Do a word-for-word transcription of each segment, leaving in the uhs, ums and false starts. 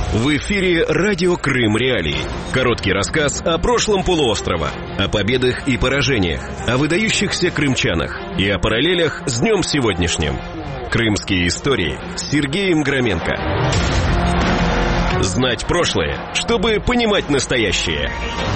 В эфире радио Крым Реалии. Короткий рассказ о прошлом полуострова, о победах и поражениях, о выдающихся крымчанах и о параллелях с днем сегодняшним. Крымские истории с Сергеем Громенко. Знать прошлое, чтобы понимать настоящее.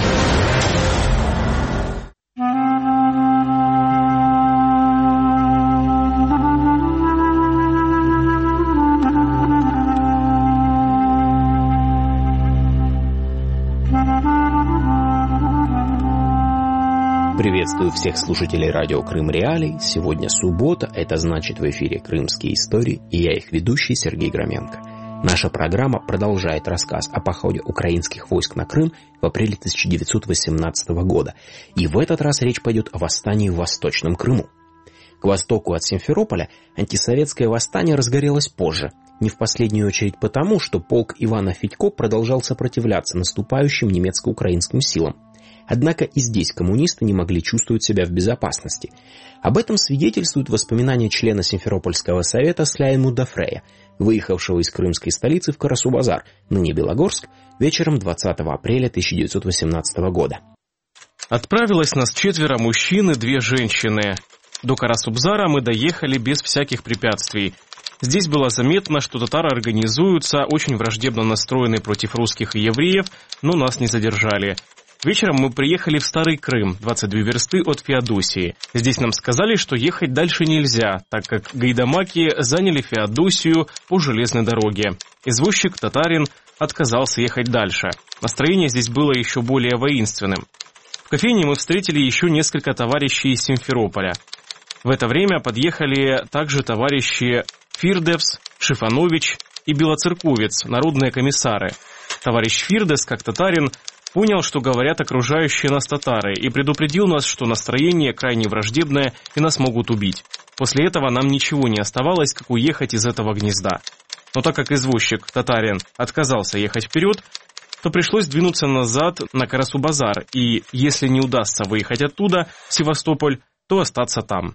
Приветствую всех слушателей радио Крым Реалий. Сегодня суббота, это значит в эфире «Крымские истории», и я их ведущий Сергей Громенко. Наша программа продолжает рассказ о походе украинских войск на Крым в апреле тысяча девятьсот восемнадцатого года. И в этот раз речь пойдет о восстании в Восточном Крыму. К востоку от Симферополя антисоветское восстание разгорелось позже, не в последнюю очередь потому, что полк Ивана Федько продолжал сопротивляться наступающим немецко-украинским силам. Однако и здесь коммунисты не могли чувствовать себя в безопасности. Об этом свидетельствуют воспоминания члена Симферопольского совета Сляйму Дафрея, выехавшего из крымской столицы в Карасу-Базар, ныне Белогорск, вечером двадцатого апреля тысяча девятьсот восемнадцатого года. Отправилось нас четверо мужчин и две женщины. До Карасу-Базара мы доехали без всяких препятствий. Здесь было заметно, что татары организуются, очень враждебно настроены против русских и евреев, но нас не задержали. Вечером мы приехали в Старый Крым, двадцать две версты от Феодосии. Здесь нам сказали, что ехать дальше нельзя, так как гайдамаки заняли Феодосию по железной дороге. Извозчик, татарин, отказался ехать дальше. Настроение здесь было еще более воинственным. В кофейне мы встретили еще несколько товарищей из Симферополя. В это время подъехали также товарищи Фирдевс, Шифанович и Белоцерковец, народные комиссары. Товарищ Фирдес, как татарин, понял, что говорят окружающие нас татары, и предупредил нас, что настроение крайне враждебное и нас могут убить. После этого нам ничего не оставалось, как уехать из этого гнезда. Но так как извозчик, татарин, отказался ехать вперед, то пришлось двинуться назад на Карасу-Базар, и если не удастся выехать оттуда, в Севастополь, то остаться там.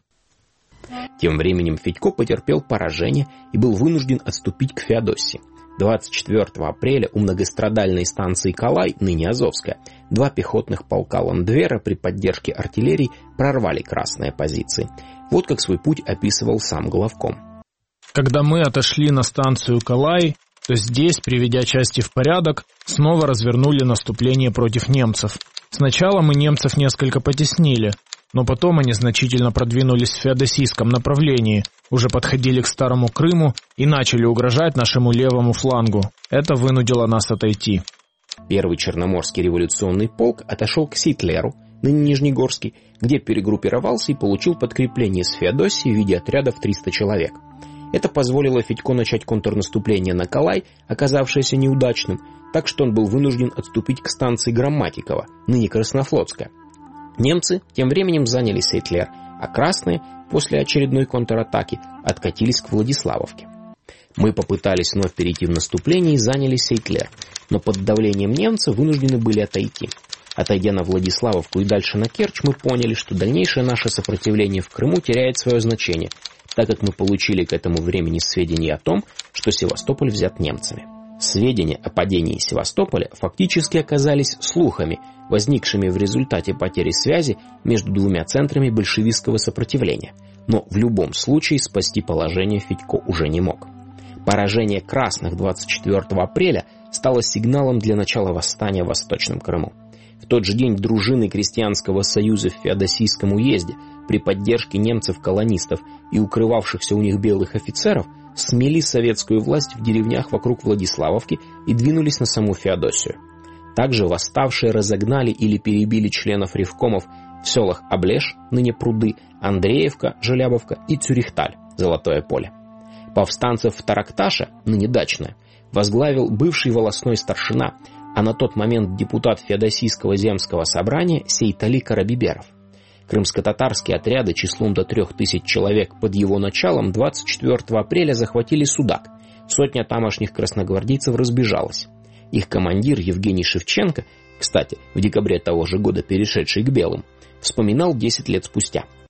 Тем временем Федько потерпел поражение и был вынужден отступить к Феодосии. двадцать четвёртого апреля у многострадальной станции Калай, ныне Азовская, два пехотных полка Ландвера при поддержке артиллерии прорвали красные позиции. Вот как свой путь описывал сам главком. Когда мы отошли на станцию Калай, то здесь, приведя части в порядок, снова развернули наступление против немцев. Сначала мы немцев несколько потеснили, но потом они значительно продвинулись в феодосийском направлении, уже подходили к Старому Крыму и начали угрожать нашему левому флангу. Это вынудило нас отойти. Первый Черноморский революционный полк отошел к Сейтлеру, ныне Нижнегорский, где перегруппировался и получил подкрепление с Феодосии в виде отрядов триста человек. Это позволило Федько начать контрнаступление на Калай, оказавшееся неудачным, так что он был вынужден отступить к станции Громатикова, ныне Краснофлотская. Немцы тем временем заняли Сейтлер, а красные, после очередной контратаки, откатились к Владиславовке. Мы попытались вновь перейти в наступление и заняли Сейтлер, но под давлением немцев вынуждены были отойти. Отойдя на Владиславовку и дальше на Керчь, мы поняли, что дальнейшее наше сопротивление в Крыму теряет свое значение, так как мы получили к этому времени сведения о том, что Севастополь взят немцами. Сведения о падении Севастополя фактически оказались слухами, возникшими в результате потери связи между двумя центрами большевистского сопротивления, но в любом случае спасти положение Федько уже не мог. Поражение красных двадцать четвёртого апреля стало сигналом для начала восстания в Восточном Крыму. В тот же день дружины Крестьянского союза в Феодосийском уезде при поддержке немцев-колонистов и укрывавшихся у них белых офицеров смели советскую власть в деревнях вокруг Владиславовки и двинулись на саму Феодосию. Также восставшие разогнали или перебили членов ревкомов в селах Облеш, ныне Пруды, Андреевка, Желябовка и Цюрихталь, Золотое поле. Повстанцев в Таракташе, ныне Дачное, возглавил бывший волостной старшина, а на тот момент депутат Феодосийского земского собрания Сейтали Карабиберов. Крымско-татарские отряды числом до трех тысяч человек под его началом двадцать четвёртого апреля захватили Судак. Сотня тамошних красногвардейцев разбежалась. Их командир Евгений Шевченко, кстати, в декабре того же года перешедший к белым, вспоминал десять лет спустя.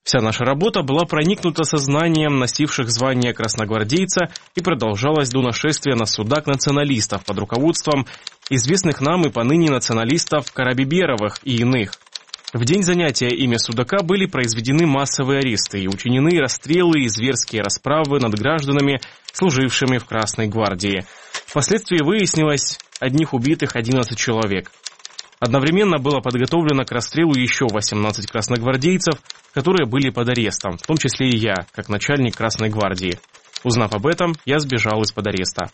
Вся наша работа была проникнута сознанием носивших звание красногвардейца и продолжалась до нашествия на Судак националистов под руководством известных нам и поныне националистов Карабиберовых и иных. В день занятия ими Судака были произведены массовые аресты и учинены расстрелы и зверские расправы над гражданами, служившими в Красной гвардии. Впоследствии выяснилось, одних убитых одиннадцать человек. Одновременно было подготовлено к расстрелу еще восемнадцать красногвардейцев, которые были под арестом, в том числе и я, как начальник Красной гвардии. Узнав об этом, я сбежал из-под ареста.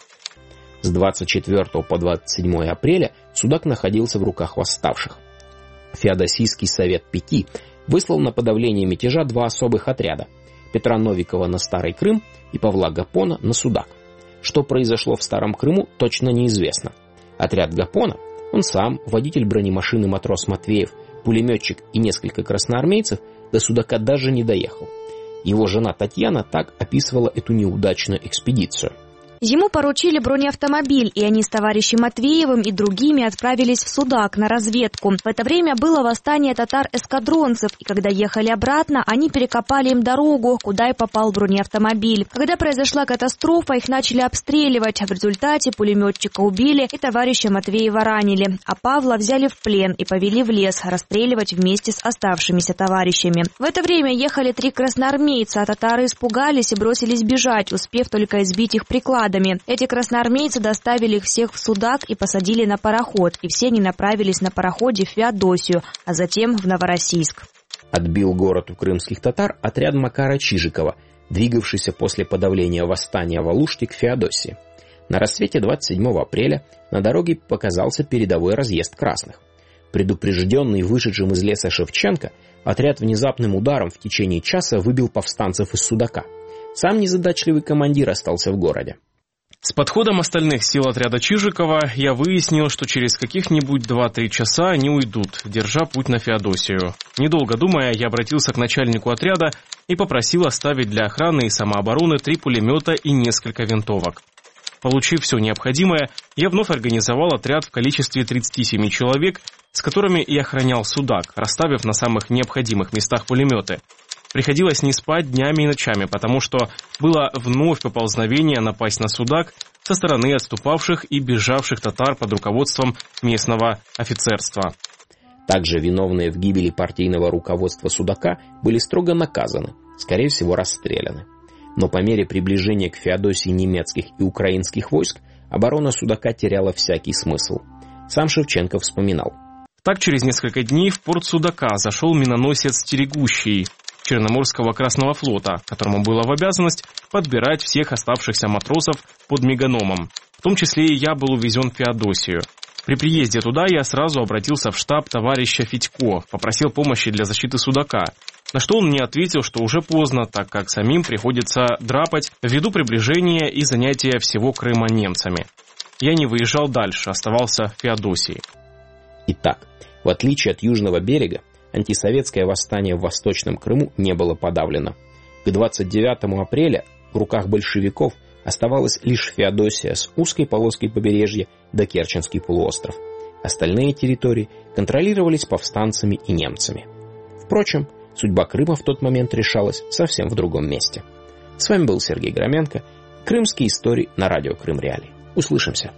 С двадцать четвёртого по двадцать седьмое апреля Судак находился в руках восставших. Феодосийский совет Пяти выслал на подавление мятежа два особых отряда – Петра Новикова на Старый Крым и Павла Гапона на Судак. Что произошло в Старом Крыму, точно неизвестно. Отряд Гапона, он сам, водитель бронемашины матрос Матвеев, пулеметчик и несколько красноармейцев, до Судака даже не доехал. Его жена Татьяна так описывала эту неудачную экспедицию. Ему поручили бронеавтомобиль, и они с товарищем Матвеевым и другими отправились в Судак на разведку. В это время было восстание татар-эскадронцев, и когда ехали обратно, они перекопали им дорогу, куда и попал бронеавтомобиль. Когда произошла катастрофа, их начали обстреливать. В результате пулеметчика убили и товарища Матвеева ранили, а Павла взяли в плен и повели в лес расстреливать вместе с оставшимися товарищами. В это время ехали три красноармейца, а татары испугались и бросились бежать, успев только избить их прикладом. Эти красноармейцы доставили их всех в Судак и посадили на пароход, и все они направились на пароходе в Феодосию, а затем в Новороссийск. Отбил город у крымских татар отряд Макара Чижикова, двигавшийся после подавления восстания в Алуште к Феодосии. На рассвете двадцать седьмого апреля на дороге показался передовой разъезд красных. Предупрежденный вышедшим из леса Шевченко, отряд внезапным ударом в течение часа выбил повстанцев из Судака. Сам незадачливый командир остался в городе. С подходом остальных сил отряда Чижикова я выяснил, что через каких-нибудь два-три часа они уйдут, держа путь на Феодосию. Недолго думая, я обратился к начальнику отряда и попросил оставить для охраны и самообороны три пулемета и несколько винтовок. Получив все необходимое, я вновь организовал отряд в количестве тридцати семи человек, с которыми и охранял Судак, расставив на самых необходимых местах пулеметы. Приходилось не спать днями и ночами, потому что было вновь поползновение напасть на Судак со стороны отступавших и бежавших татар под руководством местного офицерства. Также виновные в гибели партийного руководства Судака были строго наказаны, скорее всего расстреляны. Но по мере приближения к Феодосии немецких и украинских войск оборона Судака теряла всякий смысл. Сам Шевченко вспоминал. Так через несколько дней в порт Судака зашел миноносец «Стерегущий» Черноморского Красного флота, которому было в обязанность подбирать всех оставшихся матросов под меганом. В том числе и я был увезен в Феодосию. При приезде туда я сразу обратился в штаб товарища Федько, попросил помощи для защиты Судака, на что он мне ответил, что уже поздно, так как самим приходится драпать ввиду приближения и занятия всего Крыма немцами. Я не выезжал дальше, оставался в Феодосии. Итак, в отличие от Южного берега, антисоветское восстание в Восточном Крыму не было подавлено. К двадцать девятому апреля в руках большевиков оставалась лишь Феодосия с узкой полоской побережья да Керченский полуостров. Остальные территории контролировались повстанцами и немцами. Впрочем, судьба Крыма в тот момент решалась совсем в другом месте. С вами был Сергей Громенко. Крымские истории на радио Крым Реалии. Услышимся.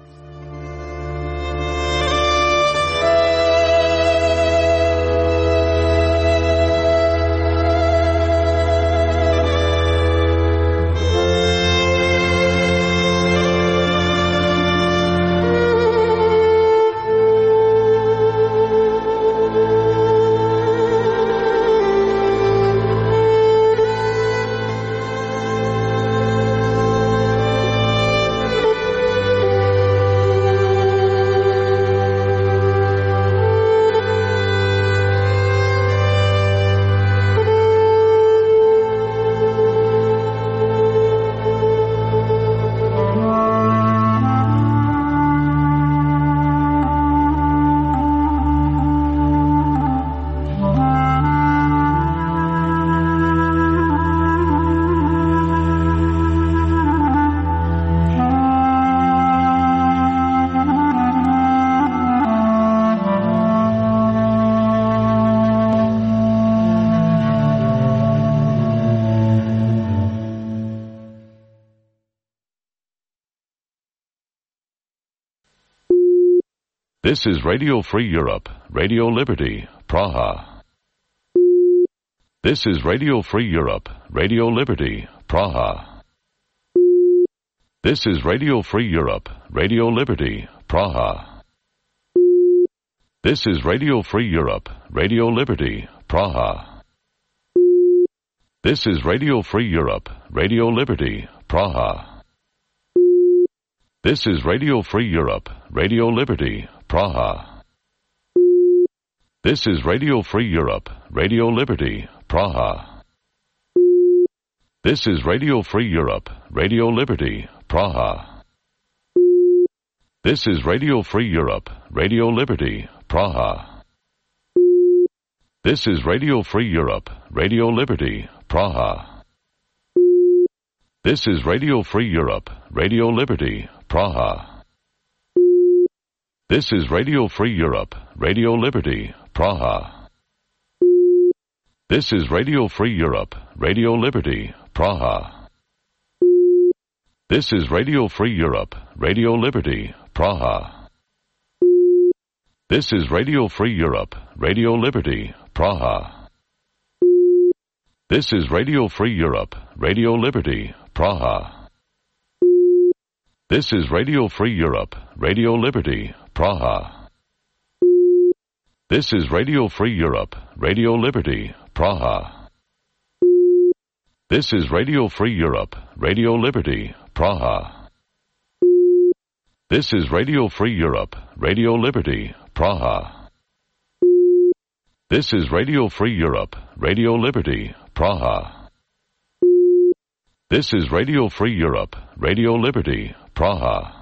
This is Radio Free Europe, Radio Liberty, Praha. This is Radio Free Europe, Radio Liberty, Praha. This is Radio Free Europe, Radio Liberty, Praha. This is Radio Free Europe, Radio Liberty, Praha. This is Radio Free Europe, Radio Liberty, Praha. This is Radio Free Europe, Radio Liberty, Praha. This is Radio Free Europe, Radio Liberty, Praha. This is Radio Free Europe, Radio Liberty, Praha. This is Radio Free Europe, Radio Liberty, Praha. This is Radio Free Europe, Radio Liberty, Praha. This is Radio Free Europe, Radio Liberty, Praha. This is Radio Free Europe, Radio Liberty, Praha. This is Radio Free Europe, Radio Liberty, Praha. This is Radio Free Europe, Radio Liberty, Praha. This is Radio Free Europe, Radio Liberty, Praha. This is Radio Free Europe, Radio Liberty, Praha. This is Radio Free Europe, Radio Liberty, Praha. This is Radio Free Europe, Radio Liberty, Praha. This is Radio Free Europe, Radio Liberty, Praha. This is Radio Free Europe, Radio Liberty, Praha. This is Radio Free Europe, Radio Liberty, Praha. This is Radio Free Europe, Radio Liberty, Praha.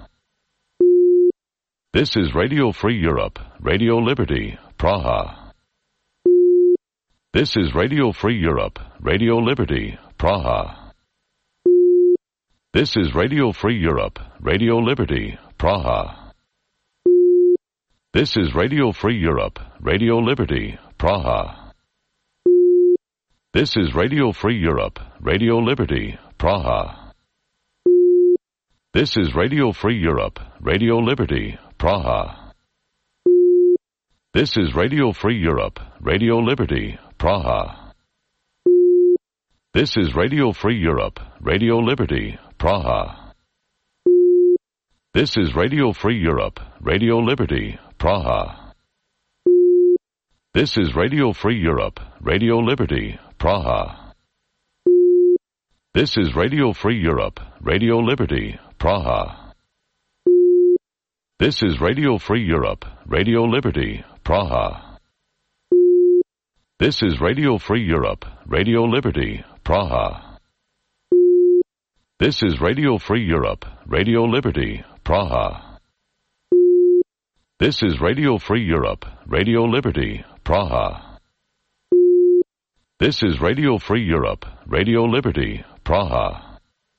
This is Radio Free Europe, Radio Liberty, Praha. This is Radio Free Europe, Radio Liberty, Praha. This is Radio Free Europe, Radio Liberty, Praha. This is Radio Free Europe, Radio Liberty, Praha. This is Radio Free Europe, Radio Liberty, Praha. This is Radio Free Europe, Radio Liberty, Praha. This is Radio Free Europe, Radio Liberty, Praha. This is Radio Free Europe, Radio Liberty, Praha. This is Radio Free Europe, Radio Liberty, Praha. This is Radio Free Europe, Radio Liberty, Praha. This is Radio Free Europe, Radio Liberty, Praha. This is Radio Free Europe, Radio Liberty, Praha. This is Radio Free Europe, Radio Liberty, Praha. This is Radio Free Europe, Radio Liberty, Praha. This is Radio Free Europe, Radio Liberty, Praha. This is Radio Free Europe, Radio Liberty, Praha.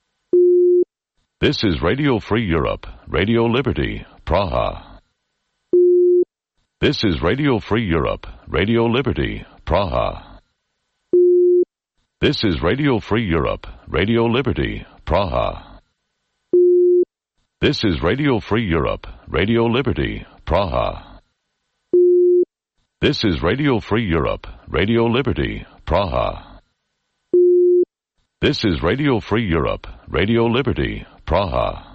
This is Radio Free Europe, Radio Liberty, Praha. This is Radio Free Europe, Radio Liberty, Praha. This is Radio Free Europe, Radio Liberty, Praha. This is Radio Free Europe, Radio Liberty, Praha. This is Radio Free Europe, Radio Liberty, Praha. This is Radio Free Europe, Radio Liberty, Praha.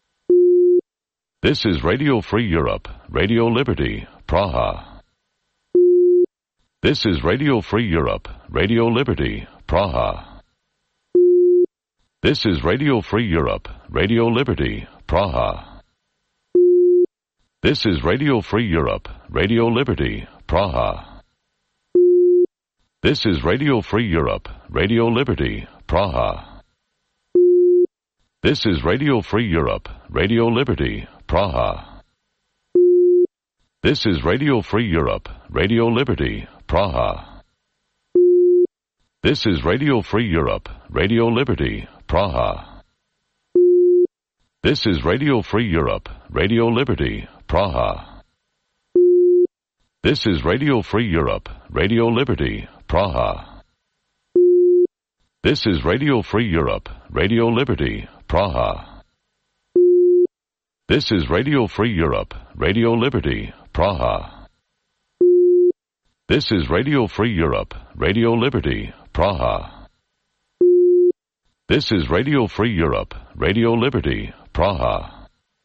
This is Radio Free Europe, Radio Liberty, Praha. This is Radio Free Europe, Radio Liberty, Praha. This is Radio Free Europe, Radio Liberty, Praha. This is Radio Free Europe, Radio Liberty, Praha. This is Radio Free Europe, Radio Liberty, Praha. This is Radio Free Europe, Radio Liberty, Praha. This is Radio Free Europe, Radio Liberty, Praha. This is Radio Free Europe, Radio Liberty, Praha. This is Radio Free Europe, Radio Liberty, Praha. This is Radio Free Europe, Radio Liberty, Praha. This is Radio Free Europe, Radio Liberty, Praha. This is Radio Free Europe, Radio Liberty, Praha. This is Radio Free Europe, Radio Liberty, Praha. This is Radio Free Europe, Radio Liberty, Praha.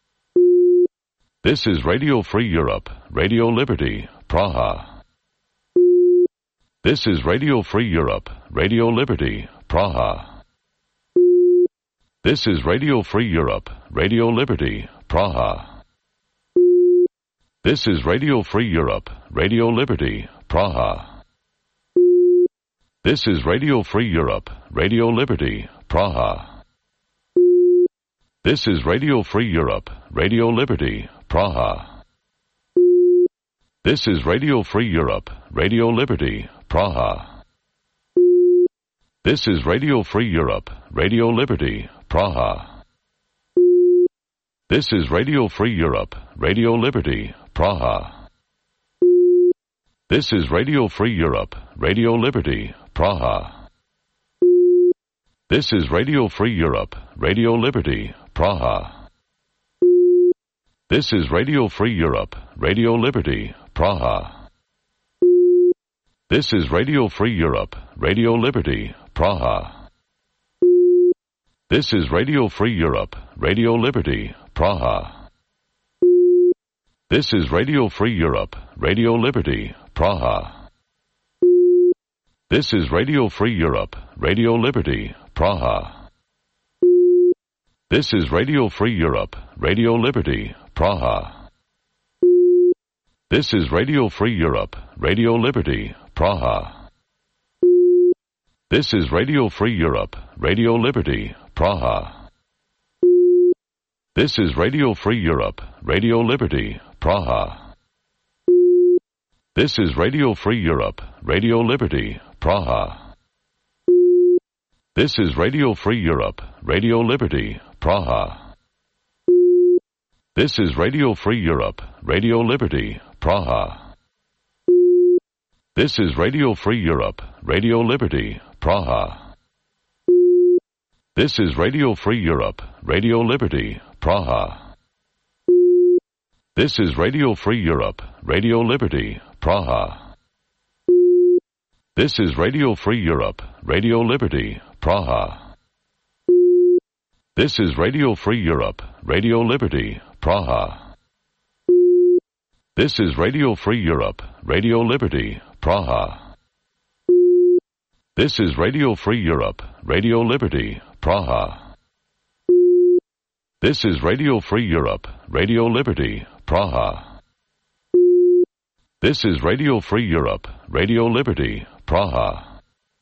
This is Radio Free Europe, Radio Liberty, Praha. This is Radio Free Europe, Radio Liberty, Praha. This is Radio Free Europe, Radio Liberty, Praha. This is Radio Free Europe, Radio Liberty, Praha. This is Radio Free Europe, Radio Liberty, Praha. This is Radio Free Europe, Radio Liberty, Praha. This is Radio Free Europe, Radio Liberty, Praha. This is Radio Free Europe, Radio Liberty, Praha. This is Radio Free Europe, Radio Liberty, Praha. This is Radio Free Europe, Radio Liberty, Praha. This is Radio Free Europe, Radio Liberty, Praha. This is Radio Free Europe, Radio Liberty, Praha. This is Radio Free Europe, Radio Liberty, Praha. This is Radio Free Europe, Radio Liberty, Praha. This is Radio Free Europe, Radio Liberty, Praha. This is Radio Free Europe, Radio Liberty, Praha. This is Radio Free Europe, Radio Liberty, Praha. This is Radio Free Europe, Radio Liberty, Praha. This is Radio Free Europe, Radio Liberty, Praha. This is Radio Free Europe, Radio Liberty, Praha. This is Radio Free Europe, Radio Liberty, Praha. This is Radio Free Europe, Radio Liberty, Praha. This is Radio Free Europe, Radio Liberty, Praha. This is Radio Free Europe, Radio Liberty, Praha. This is Radio Free Europe, Radio Liberty, Praha. This is Radio Free Europe, Radio Liberty, Praha. This is Radio Free Europe, Radio Liberty, Praha. This is Radio Free Europe, Radio Liberty, Praha. This is Radio Free Europe, Radio Liberty, Praha. This is Radio Free Europe, Radio Liberty, Praha. This is Radio Free Europe, Radio Liberty, Praha. This is Radio Free Europe, Radio Liberty, Praha.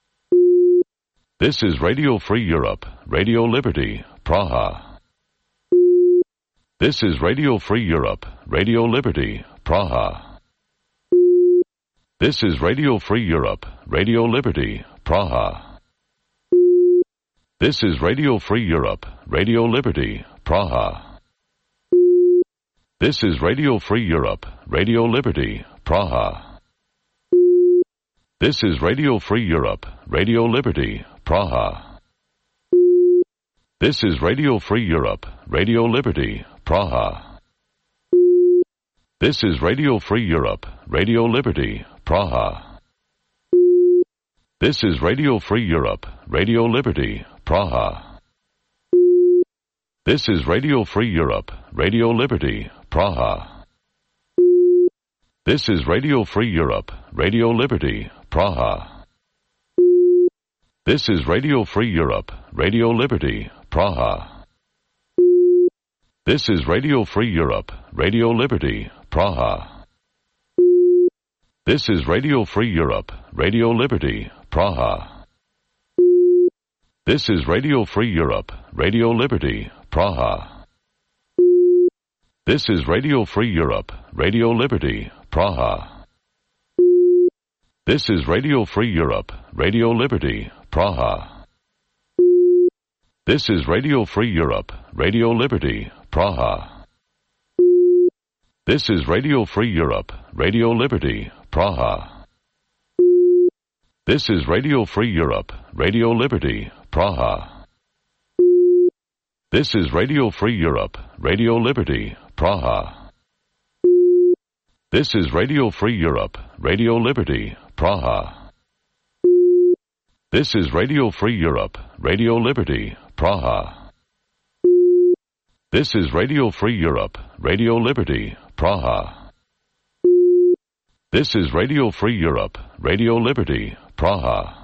This is Radio Free Europe, Radio Liberty, Praha. This is Radio Free Europe, Radio Liberty, Praha. This is Radio Free Europe, Radio Liberty, Praha. This is Radio Free Europe, Radio Liberty, Praha. This is Radio Free Europe, Radio Liberty, Praha. This is Radio Free Europe, Radio Liberty, Praha. This is Radio Free Europe, Radio Liberty, Praha. This is Radio Free Europe, Radio Liberty, Praha. This is Radio Free Europe, Radio Liberty, Praha. This is Radio Free Europe, Radio Liberty, Praha. This is Radio Free Europe, Radio Liberty, Praha. This is Radio Free Europe, Radio Liberty, Praha. This is Radio Free Europe, Radio Liberty, Praha. This is Radio Free Europe, Radio Liberty, Praha. This is Radio Free Europe, Radio Liberty, Praha. This is Radio Free Europe, Radio Liberty, Praha. This is Radio Free Europe, Radio Liberty, Praha. This is Radio Free Europe, Radio Liberty, Praha. This is Radio Free Europe, Radio Liberty, Praha. This is Radio Free Europe, Radio Liberty, Praha. This is Radio Free Europe, Radio Liberty, Praha. This is Radio Free Europe, Radio Liberty, Praha. This is Radio Free Europe, Radio Liberty, Praha. This is Radio Free Europe, Radio Liberty, Praha. This is Radio Free Europe, Radio Liberty, Praha.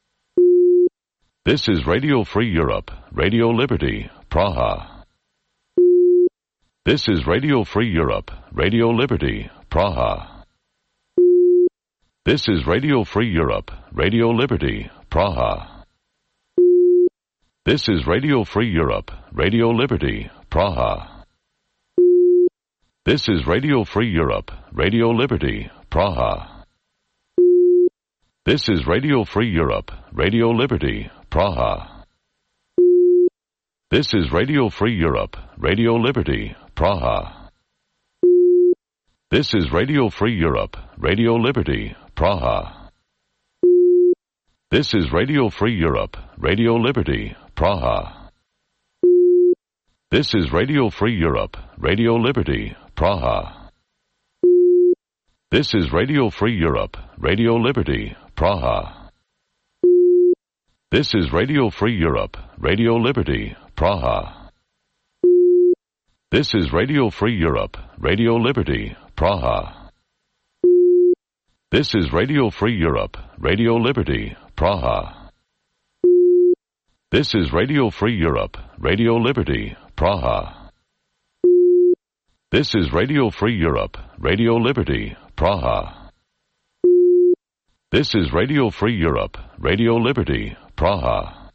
This is Radio Free Europe, Radio Liberty, Praha. This is Radio Free Europe, Radio Liberty, Praha. This is Radio Free Europe, Radio Liberty, Praha. This is Radio Free Europe, Radio Liberty, Praha. This is Radio Free Europe, Radio Liberty, Praha. This is Radio Free Europe, Radio Liberty, Praha. This is Radio Free Europe, Radio Liberty, Praha. This is Radio Free Europe, Radio Liberty, Praha. This is Radio Free Europe, Radio Liberty, Praha. This is Radio Free Europe, Radio Liberty, Praha. This is Radio Free Europe, Radio Liberty, Praha. This is Radio Free Europe, Radio Liberty, Praha. This is Radio Free Europe, Radio Liberty, Praha. This is Radio Free Europe, Radio Liberty, Praha. This is Radio Free Europe, Radio Liberty, Praha. This is Radio Free Europe, Radio Liberty, Praha. This is Radio Free Europe, Radio Liberty, Praha.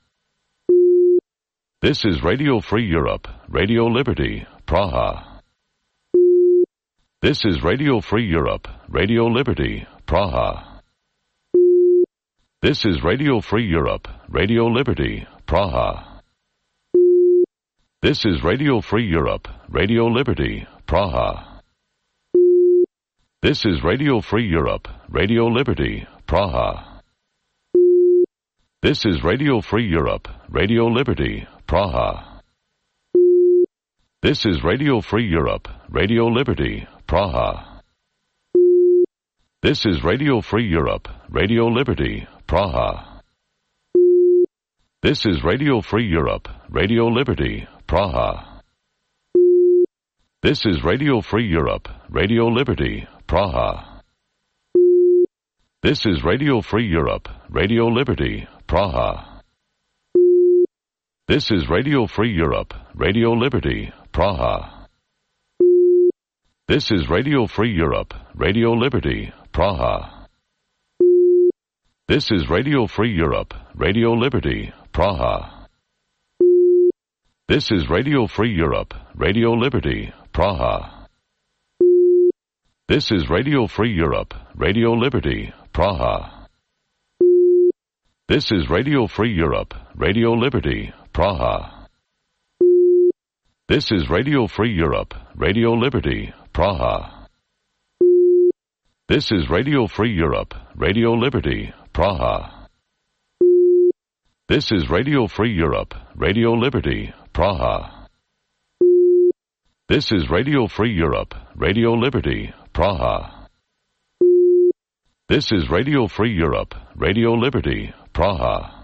This is Radio Free Europe, Radio Liberty, Praha. This is Radio Free Europe, Radio Liberty, Praha. This is Radio Free Europe, Radio Liberty, Praha. This is Radio Free Europe, Radio Liberty, Praha. This is Radio Free Europe, Radio Liberty, Praha. This is Radio Free Europe, Radio Liberty, Praha. This is Radio Free Europe, Radio Liberty, Praha. This is Radio Free Europe, Radio Liberty, Praha. This is Radio Free Europe, Radio Liberty, Praha. This is Radio Free Europe, Radio Liberty, Praha. This is Radio Free Europe, Radio Liberty, Praha. This is Radio Free Europe, Radio Liberty, Praha. This is Radio Free Europe, Radio Liberty, Praha. This is Radio Free Europe, Radio Liberty, Praha. This is Radio Free Europe, Radio Liberty, Praha. This is Radio Free Europe, Radio Liberty, Praha. This is Radio Free Europe, Radio Liberty, Praha. This is Radio Free Europe, Radio Liberty, Praha. This is Radio Free Europe, Radio Liberty, Praha. This is Radio Free Europe, Radio Liberty, Praha. This is Radio Free Europe, Radio Liberty, Praha. This is Radio Free Europe, Radio Liberty, Praha.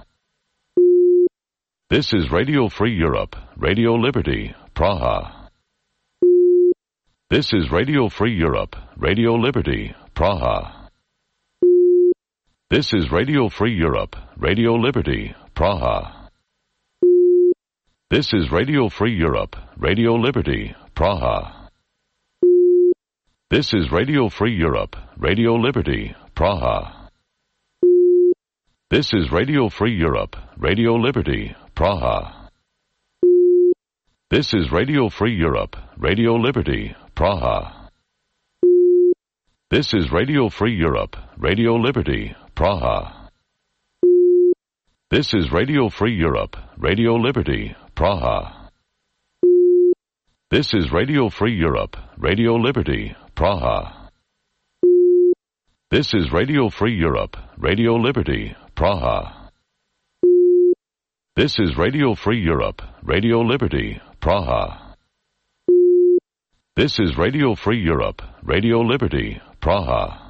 This is Radio Free Europe, Radio Liberty, Praha. This is Radio Free Europe, Radio Liberty, Praha. This is Radio Free Europe, Radio Liberty, Praha. This is Radio Free Europe, Radio Liberty, Praha. This is Radio Free Europe, Radio Liberty, Praha. This is Radio Free Europe, Radio Liberty, Praha. This is Radio Free Europe, Radio Liberty, Praha. This is Radio Free Europe, Radio Liberty, Praha. This is Radio Free Europe, Radio Liberty, Praha. This is Radio Free Europe, Radio Liberty, Praha. This is Radio Free Europe, Radio Liberty, Praha. This is Radio Free Europe, Radio Liberty, Praha. This is Radio Free Europe, Radio Liberty, Praha.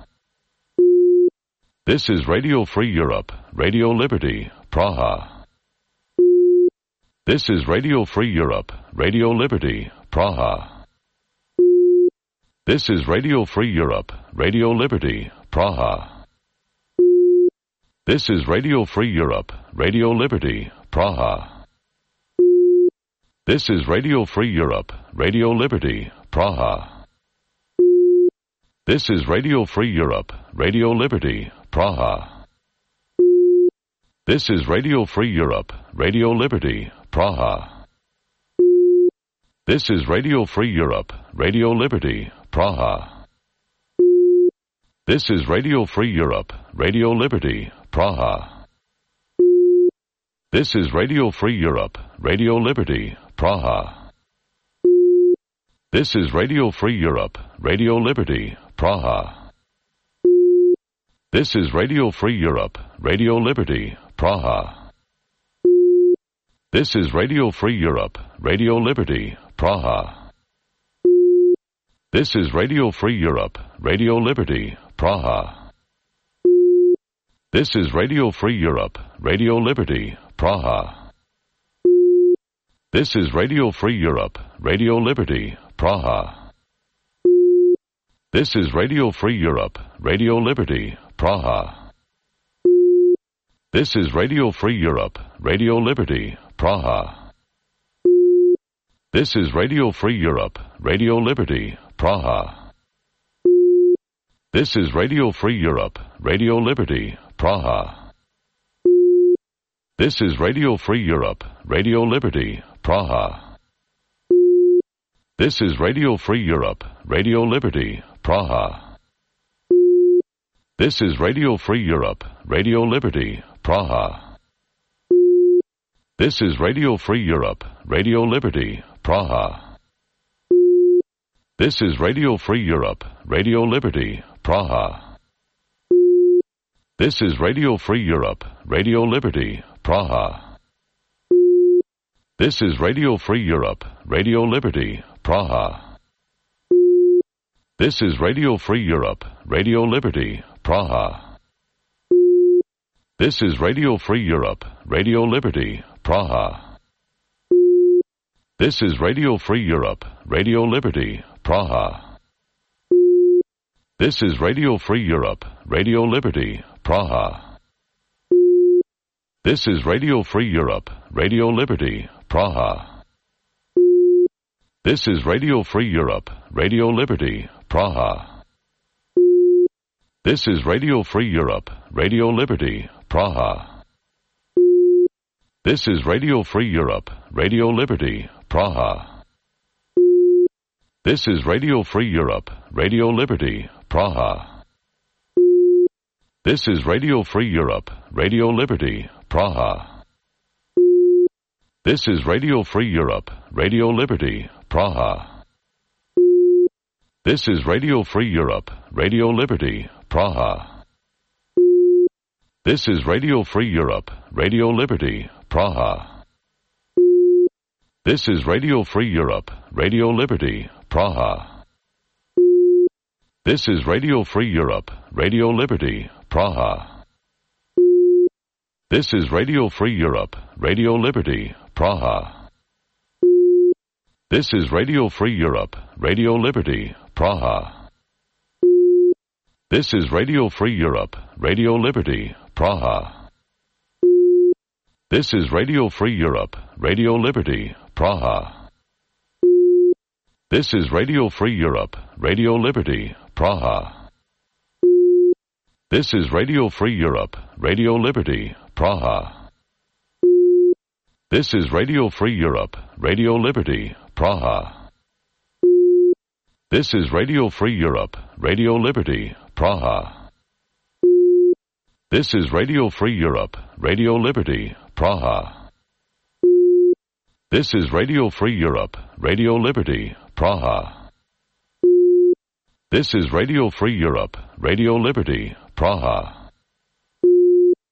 This is Radio Free Europe, Radio Liberty, Praha. This is Radio Free Europe, Radio Liberty, Praha. This is Radio Free Europe, Radio Liberty, Praha. This is Radio Free Europe, Radio Liberty, Praha. This is Radio Free Europe, Radio Liberty, Praha. This is Radio Free Europe, Radio Liberty, Praha. This is Radio Free Europe, Radio Liberty, Praha. This is Radio Free Europe, Radio Liberty, Praha. This is Radio Free Europe, Radio Liberty, Praha. This is Radio Free Europe, Radio Liberty, Praha. This is Radio Free Europe, Radio Liberty, Praha. This is Radio Free Europe, Radio Liberty, Praha. This is Radio Free Europe, Radio Liberty, Praha. This is Radio Free Europe, Radio Liberty, Praha. This is Radio Free Europe, Radio Liberty, Praha. This is Radio Free Europe, Radio Liberty, Praha. This is Radio Free Europe, Radio Liberty, Praha. This is Radio Free Europe, Radio Liberty, Praha. This is Radio Free Europe, Radio Liberty, Praha. This is Radio Free Europe, Radio Liberty, Praha. This is Radio Free Europe, Radio Liberty, Praha. This is Radio Free Europe, Radio Liberty, Praha. This is Radio Free Europe, Radio Liberty, Praha. This is Radio Free Europe, Radio Liberty, Praha. This is Radio Free Europe, Radio Liberty, Praha. This is Radio Free Europe, Radio Liberty, Praha. This is Radio Free Europe, Radio Liberty, Praha. This is Radio Free Europe, Radio Liberty, Praha. This is Radio Free Europe, Radio Liberty, Praha. This is Radio Free Europe, Radio Liberty, Praha. This is Radio Free Europe, Radio Liberty, Praha. This is Radio Free Europe, Radio Liberty, Praha. This is Radio Free Europe, Radio Liberty, Praha. This is Radio Free Europe, Radio Liberty, Praha. This is Radio Free Europe, Radio Liberty, Praha. This is Radio Free Europe, Radio Liberty, Praha. This is Radio Free Europe, Radio Liberty, Praha. This is Radio Free Europe, Radio Liberty, Praha. This is Radio Free Europe, Radio Liberty, Praha. This is Radio Free Europe, Radio Liberty, Praha. This is Radio Free Europe, Radio Liberty, Praha. This is Radio Free Europe, Radio Liberty, Praha. This is Radio Free Europe, Radio Liberty, Praha. This is Radio Free Europe, Radio Liberty, Praha. This is Radio Free Europe, Radio Liberty, Praha. This is Radio Free Europe, Radio Liberty, Praha. This is Radio Free Europe, Radio Liberty, Praha. This is Radio Free Europe, Radio Liberty, Praha. This is Radio Free Europe, Radio Liberty, Praha. This is Radio Free Europe, Radio Liberty, Praha. This is Radio Free Europe, Radio Liberty, Praha. This is Radio Free Europe, Radio Liberty, Praha. This is Radio Free Europe, Radio Liberty, Praha.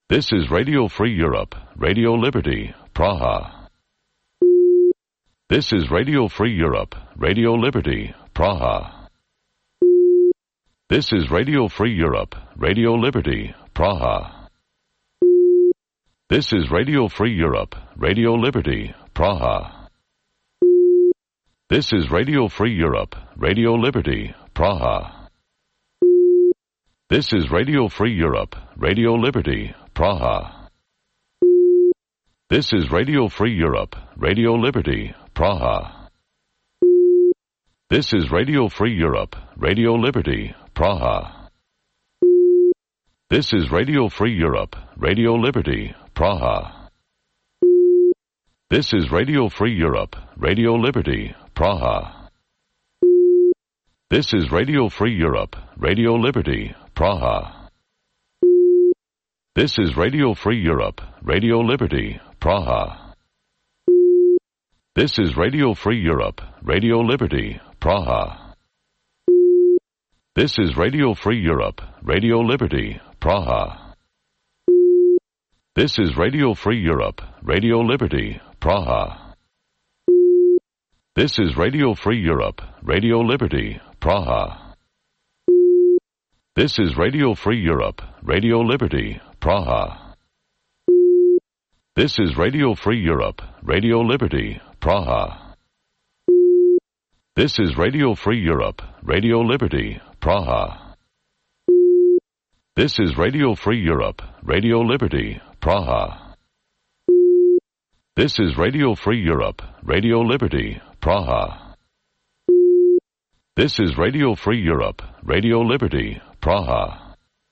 This is Radio Free Europe, Radio Liberty, Praha. This is Radio Free Europe, Radio Liberty, Praha. This is Radio Free Europe, Radio Liberty, Praha. This is Radio Free Europe, Radio Liberty, Praha. This is Radio Free Europe, Radio Liberty, Praha. This is Radio Free Europe, Radio Liberty, Praha. This is Radio Free Europe, Radio Liberty, Praha. This is Radio Free Europe, Radio Liberty, Praha. This is Radio Free Europe, Radio Liberty, Praha. This is Radio Free Europe, Radio Liberty, Praha. This is Radio Free Europe, Radio Liberty, Praha. This is Radio Free Europe, Radio Liberty, Praha. This is Radio Free Europe, Radio Liberty, Praha. This is Radio Free Europe, Radio Liberty, Praha. This is Radio Free Europe, Radio Liberty, Praha. This is Radio Free Europe, Radio Liberty, Praha. This is Radio Free Europe, Radio Liberty, Praha. This is Radio Free Europe, Radio Liberty, Praha. This is Radio Free Europe, Radio Liberty, Praha. This is Radio Free Europe, Radio Liberty, Praha. This is Radio Free Europe, Radio Liberty, Praha. This is Radio Free Europe, Radio Liberty, Praha.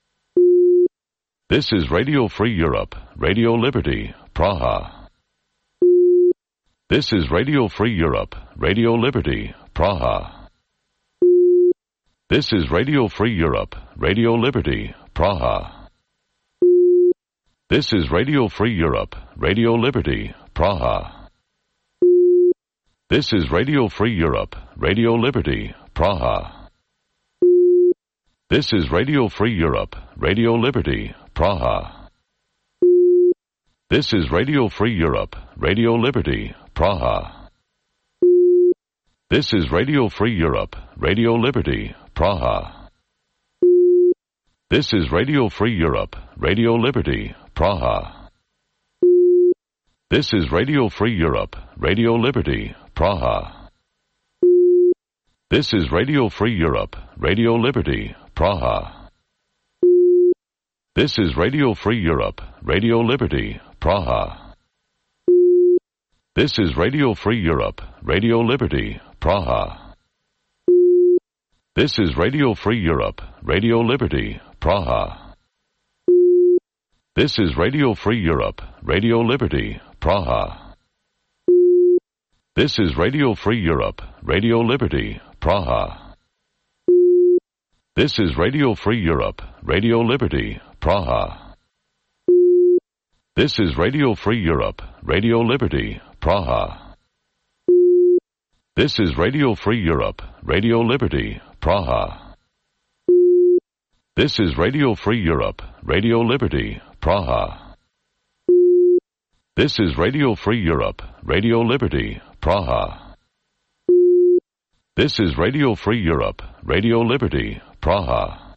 This is Radio Free Europe, Radio Liberty, Praha. This is Radio Free Europe, Radio Liberty, Praha. This is Radio Free Europe, Radio Liberty, Praha. This is Radio Free Europe, Radio Liberty, Praha. This is Radio Free Europe, Radio Liberty, Praha. This is Radio Free Europe, Radio Liberty, Praha. This is Radio Free Europe, Radio Liberty, Praha. This is Radio Free Europe, Radio Liberty, Praha. This is Radio Free Europe, Radio Liberty, Praha. This is Radio Free Europe, Radio Liberty, Praha. This is Radio Free Europe, Radio Liberty, Praha. This is Radio Free Europe, Radio Liberty, Praha. This is Radio Free Europe, Radio Liberty, Praha. This is Radio Free Europe, Radio Liberty, Praha. This is Radio Free Europe, Radio Liberty, Praha. This is Radio Free Europe, Radio Liberty, Praha. This is Radio Free Europe, Radio Liberty, Praha. This is Radio Free Europe, Radio Liberty, Praha. This is Radio Free Europe, Radio Liberty, Praha. This is Radio Free Europe, Radio Liberty, Praha. This is Radio Free Europe, Radio Liberty, Praha. This is Radio Free Europe, Radio Liberty, Praha.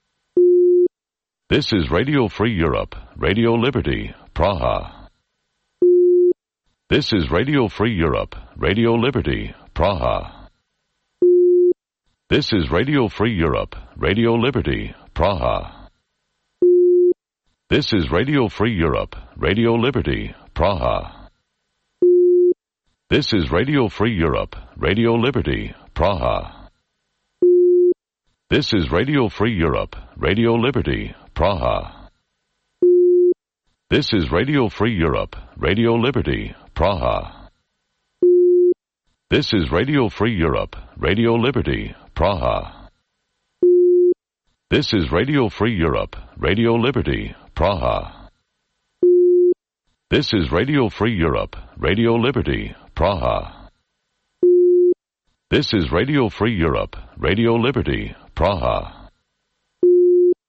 This is Radio Free Europe, Radio Liberty, Praha. This is Radio Free Europe, Radio Liberty, Praha. This is Radio Free Europe, Radio Liberty, Praha. This is Radio Free Europe, Radio Liberty, Praha. This is Radio Free Europe, Radio Liberty, Praha. This is Radio Free Europe, Radio Liberty, Praha. This is Radio Free Europe, Radio Liberty, Praha. This is Radio Free Europe, Radio Liberty, Praha. This is Radio Free Europe, Radio Liberty, Praha. This is Radio Free Europe, Radio Liberty, Praha. This is Radio Free Europe, Radio Liberty, Praha.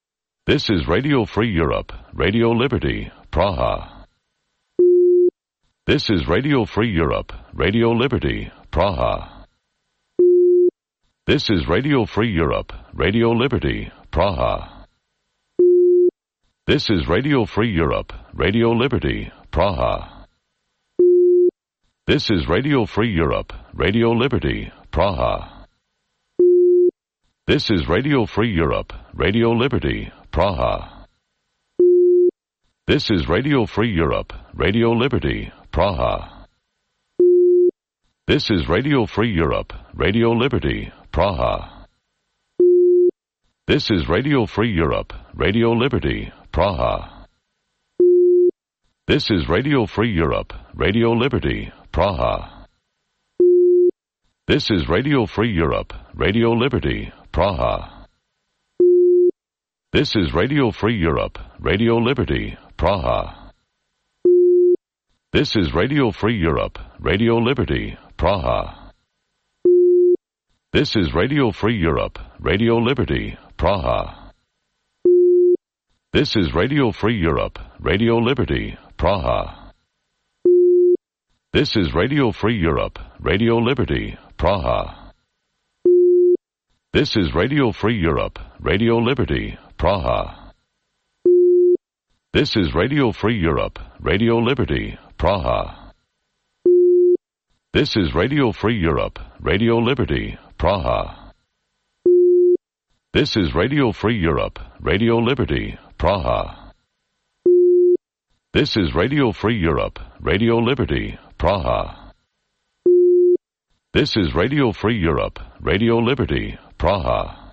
This is Radio Free Europe, Radio Liberty, Praha. This is Radio Free Europe, Radio Liberty, Praha. This is Radio Free Europe, Radio Liberty, Praha. This is Radio Free Europe, Radio Liberty, Praha. This is Radio Free Europe, Radio Liberty, Praha. This is Radio Free Europe, Radio Liberty, Praha. This is Radio Free Europe, Radio Liberty, Praha. This is Radio Free Europe, Radio Liberty, Praha. This is Radio Free Europe, Radio Liberty, Praha. This is Radio Free Europe, Radio Liberty, Praha. This is Radio Free Europe, Radio Liberty, Praha. This is Radio Free Europe, Radio Liberty, Praha. This is Radio Free Europe, Radio Liberty, Praha. This is Radio Free Europe, Radio Liberty, Praha. This is Radio Free Europe, Radio Liberty, Praha. This is Radio Free Europe, Radio Liberty, Praha. This is Radio Free Europe, Radio Liberty, Praha. This is Radio Free Europe, Radio Liberty, Praha. This is Radio Free Europe, Radio Liberty, Praha. This is Radio Free Europe, Radio Liberty, Praha. This is Radio Free Europe, Radio Liberty, Praha. This is Radio Free Europe, Radio Liberty, Praha.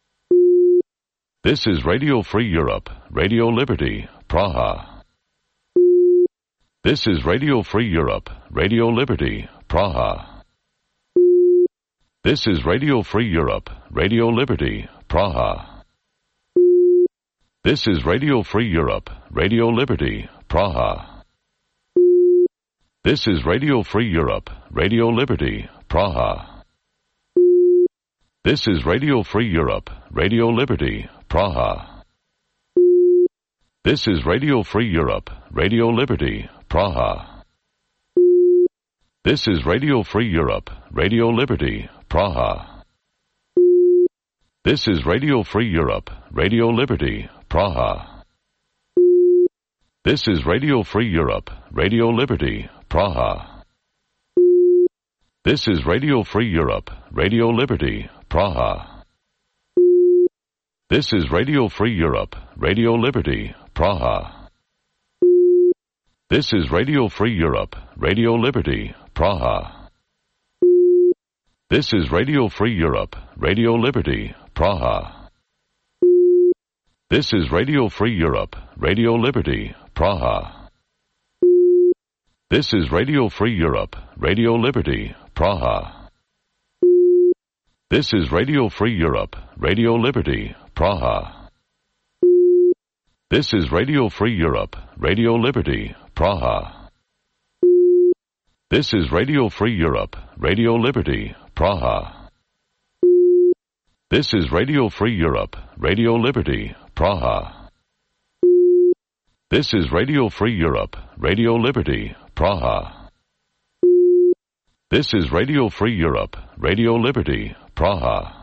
This is Radio Free Europe, Radio Liberty, Praha. This is Radio Free Europe, Radio Liberty, Praha. This is Radio Free Europe, Radio Liberty, Praha. This is Radio Free Europe, Radio Liberty, Praha. This is Radio Free Europe, Radio Liberty, Praha. This is Radio Free Europe, Radio Liberty, Praha. This is Radio Free Europe, Radio Liberty, Praha. This is Radio Free Europe, Radio Liberty, Praha. This is Radio Free Europe, Radio Liberty, Praha. This is Radio Free Europe, Radio Liberty, Praha. This is Radio Free Europe, Radio Liberty, Praha. This is Radio Free Europe, Radio Liberty, Praha. This is Radio Free Europe, Radio Liberty, Praha. This is Radio Free Europe, Radio Liberty, Praha. This is Radio Free Europe, Radio Liberty, Praha. This is Radio Free Europe, Radio Liberty, Praha. This is Radio Free Europe, Radio Liberty, Praha. This is Radio Free Europe, Radio Liberty, Praha. This is Radio Free Europe, Radio Liberty, Praha. This is Radio Free Europe, Radio Liberty, Praha. This is Radio Free Europe, Radio Liberty, Praha. This is Radio Free Europe, Radio Liberty, Praha.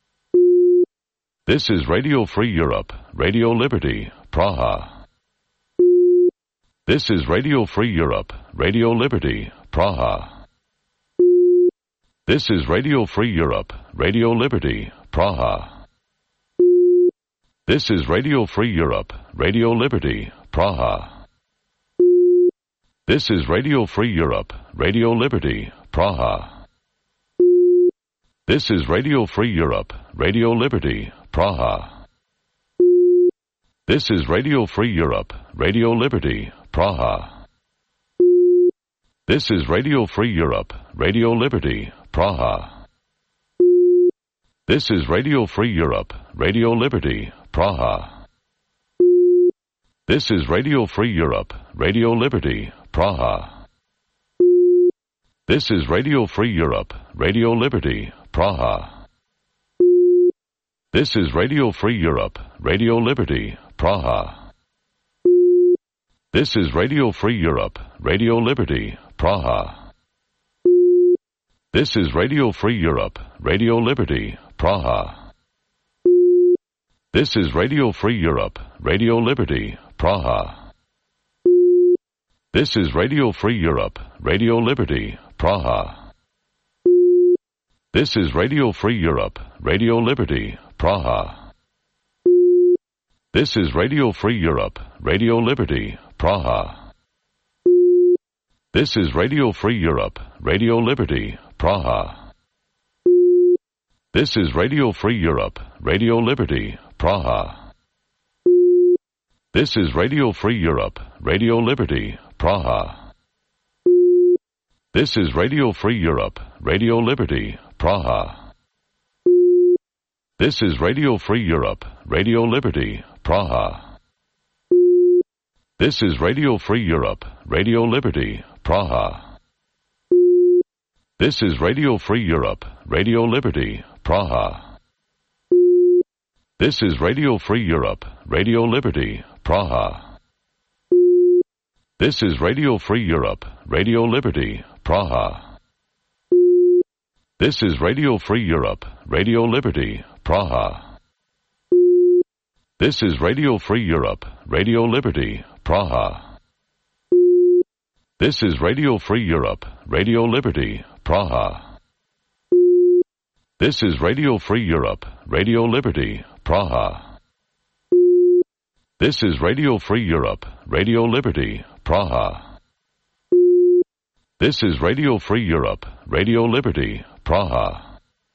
This is Radio Free Europe, Radio Liberty, Praha. This is Radio Free Europe, Radio Liberty, Praha. This is Radio Free Europe, Radio Liberty, Praha. This is Radio Free Europe, Radio Liberty, Praha. This is Radio Free Europe, Radio Liberty, Praha. This is Radio Free Europe, Radio Liberty, Praha. This is Radio Free Europe, Radio Liberty, Praha. This is Radio Free Europe, Radio Liberty, Praha. This is Radio Free Europe, Radio Liberty, Praha. This is Radio Free Europe, Radio Liberty, Praha. This is Radio Free Europe, Radio Liberty, Praha. This is Radio Free Europe, Radio Liberty, Praha. This is Radio Free Europe, Radio Liberty, Praha. This is Radio Free Europe, Radio Liberty, Praha. This is Radio Free Europe, Radio Liberty, Praha. This is Radio Free Europe, Radio Liberty, Praha. This is Radio Free Europe, Radio Liberty, Praha. This is Radio Free Europe, Radio Liberty, Praha. This is Radio Free Europe, Radio Liberty, Praha. This is Radio Free Europe, Radio Liberty, Praha. This is Radio Free Europe, Radio Liberty, Praha. This is Radio Free Europe, Radio Liberty, Praha. This is Radio Free Europe, Radio Liberty, Praha. This is Radio Free Europe, Radio Liberty, Praha. This is Radio Free Europe, Radio Liberty, Praha. This is Radio Free Europe, Radio Liberty, Praha. This is Radio Free Europe, Radio Liberty, Praha. This is Radio Free Europe, Radio Liberty, Praha. This is Radio Free Europe, Radio Liberty, Praha. This is Radio Free Europe, Radio Liberty, Praha. This is Radio Free Europe, Radio Liberty, Praha. This is Radio Free Europe, Radio Liberty, Praha. This is Radio Free Europe, Radio Liberty, Praha.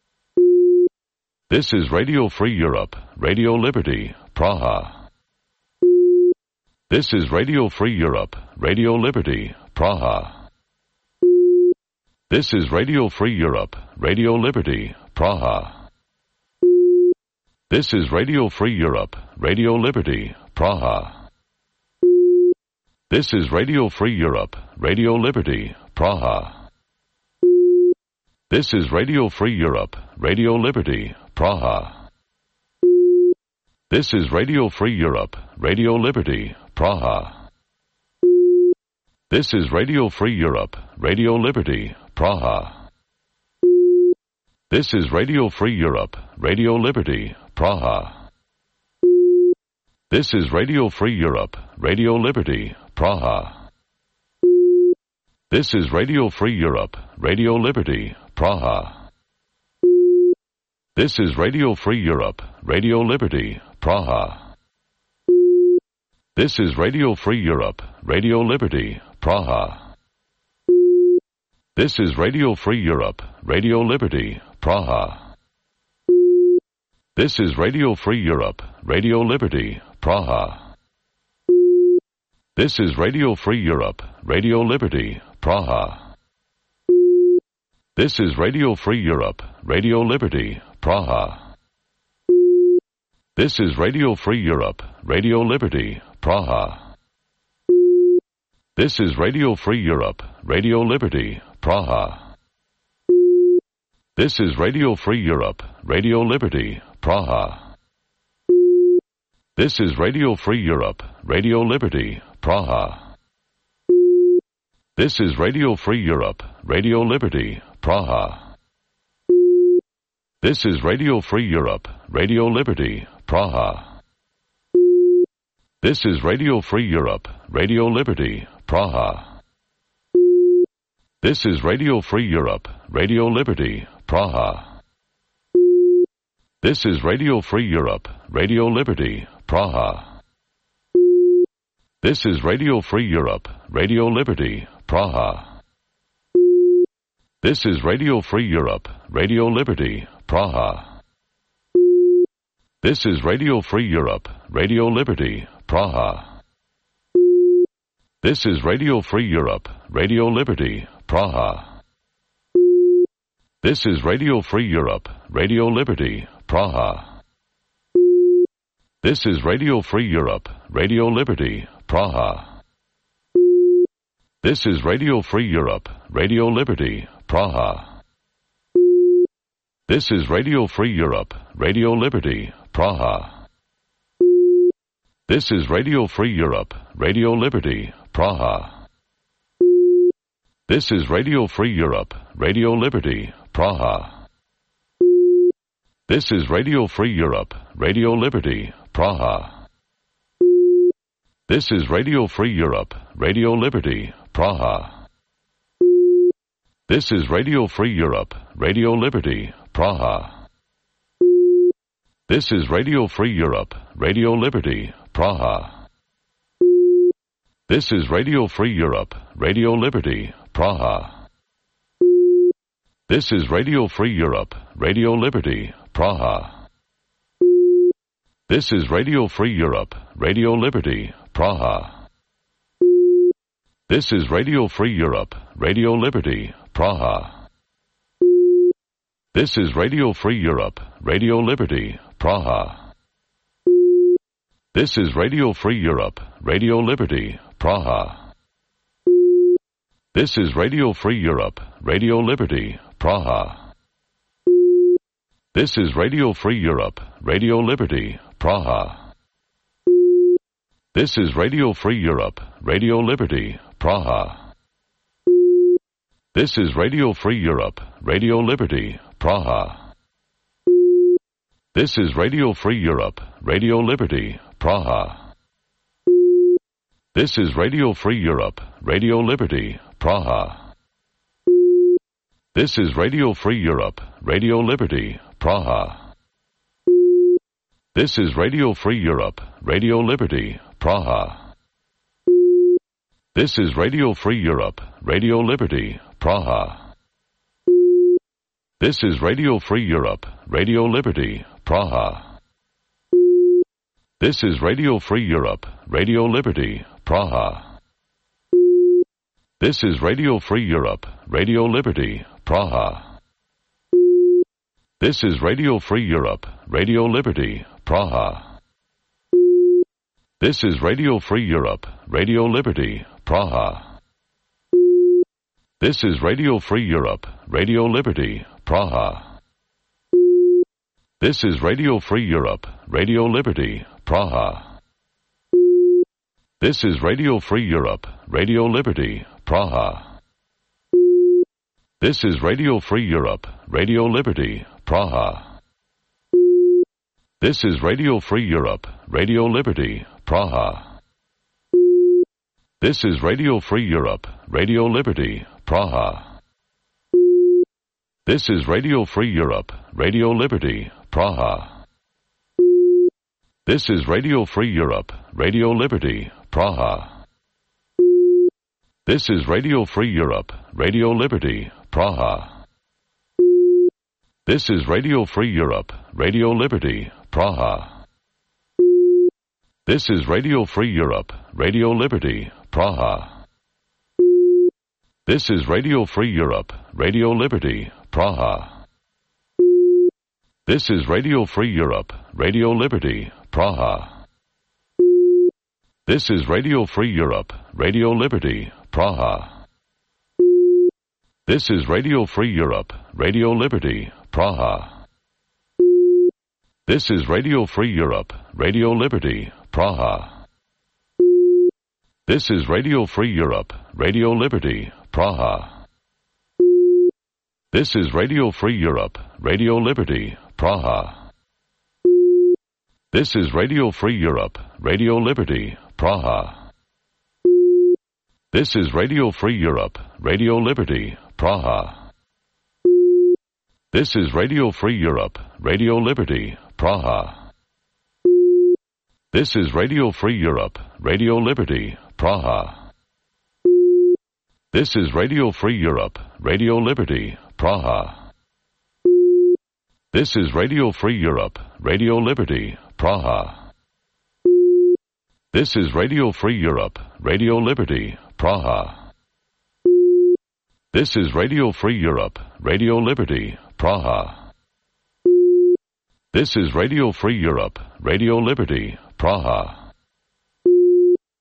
This is Radio Free Europe, Radio Liberty, Praha. This is Radio Free Europe, Radio Liberty, Praha. This is Radio Free Europe, Radio Liberty, Praha. This is Radio Free Europe, Radio Liberty, Praha. This is Radio Free Europe, Radio Liberty, Praha. This is Radio Free Europe, Radio Liberty, Praha. This is Radio Free Europe, Radio Liberty, Praha. This is Radio Free Europe, Radio Liberty, Praha. This is Radio Free Europe, Radio Liberty, Praha. This is Radio Free Europe, Radio Liberty, Praha. This is Radio Free Europe, Radio Liberty, Praha. This is Radio Free Europe, Radio Liberty, Praha. This is Radio Free Europe, Radio Liberty, Praha. This is Radio Free Europe, Radio Liberty, Praha. This is Radio Free Europe, Radio Liberty, Praha. This is Radio Free Europe, Radio Liberty, Praha. This is Radio Free Europe, Radio Liberty, Praha. This is Radio Free Europe, Radio Liberty, Praha. This is Radio Free Europe, Radio Liberty, Praha. This is Radio Free Europe, Radio Liberty, Praha. This is Radio Free Europe, Radio Liberty, Praha. This is Radio Free Europe, Radio Liberty, Praha. This is Radio Free Europe, Radio Liberty, Praha. This is Radio Free Europe, Radio Liberty, Praha. This is Radio Free Europe, Radio Liberty, Praha. This is Radio Free Europe, Radio Liberty, Praha. This is Radio Free Europe, Radio Liberty, Praha. This is Radio Free Europe, Radio Liberty, Praha. This is Radio Free Europe, Radio Liberty, Praha. This is Radio Free Europe, Radio Liberty, Praha. This is Radio Free Europe, Radio Liberty, Praha. This is Radio Free Europe, Radio Liberty, Praha. This is Radio Free Europe, Radio Liberty, Praha. This is Radio Free Europe, Radio Liberty, Praha. This is Radio Free Europe, Radio Liberty, Praha. This is Radio Free Europe, Radio Liberty, Praha. This is Radio Free Europe, Radio Liberty, Praha. This is Radio Free Europe, Radio Liberty, Praha. This is Radio Free Europe, Radio Liberty, Praha. This is Radio Free Europe, Radio Liberty, Praha. This is Radio Free Europe, Radio Liberty, Praha. This is Radio Free Europe, Radio Liberty, Praha. This is Radio Free Europe, Radio Liberty, Praha. This is Radio Free Europe, Radio Liberty, Praha. This is Radio Free Europe, Radio Liberty, Praha. This is Radio Free Europe, Radio Liberty, Praha. This is Radio Free Europe, Radio Liberty, Praha. This is Radio Free Europe, Radio Liberty, Praha. This is Radio Free Europe, Radio Liberty, Praha. This is Radio Free Europe, Radio Liberty, Praha. This is Radio Free Europe, Radio Liberty, Praha. This is Radio Free Europe, Radio Liberty, Praha. This is Radio Free Europe, Radio Liberty, Praha. This is Radio Free Europe, Radio Liberty, Praha. This is Radio Free Europe, Radio Liberty, Praha. This is Radio Free Europe, Radio Liberty, Praha. This is Radio Free Europe, Radio Liberty, Praha. This is Radio Free Europe, Radio Liberty, Praha. This is Radio Free Europe, Radio Liberty, Praha. This is Radio Free Europe, Radio Liberty, Praha. This is Radio Free Europe, Radio Liberty, Praha. This is Radio Free Europe, Radio Liberty, Praha. This is Radio Free Europe, Radio Liberty, Praha. This is Radio Free Europe, Radio Liberty, Praha. This is Radio Free Europe, Radio Liberty, Praha. This is Radio Free Europe, Radio Liberty, Praha. This is Radio Free Europe, Radio Liberty, Praha. This is Radio Free Europe, Radio Liberty, Praha. This is Radio Free Europe, Radio Liberty, Praha. This is Radio Free Europe, Radio Liberty, Praha. This is Radio Free Europe, Radio Liberty, Praha. This is Radio Free Europe, Radio Liberty, Praha. This is Radio Free Europe, Radio Liberty, Praha. This is Radio Free Europe, Radio Liberty, Praha. This is Radio Free Europe, Radio Liberty, Praha. This is Radio Free Europe, Radio Liberty, Praha. This is Radio Free Europe, Radio Liberty, Praha. This is Radio Free Europe, Radio Liberty, Praha. This is Radio Free Europe, Radio Liberty, Praha. This is Radio Free Europe, Radio Liberty, Praha. This is Radio Free Europe, Radio Liberty, Praha. This is Radio Free Europe, Radio Liberty, Praha. This is Radio Free Europe, Radio Liberty, Praha. This is Radio Free Europe, Radio Liberty, Praha. This is Radio Free Europe, Radio Liberty, Praha. This is Radio Free Europe, Radio Liberty, Praha. This is Radio Free Europe, Radio Liberty, Praha.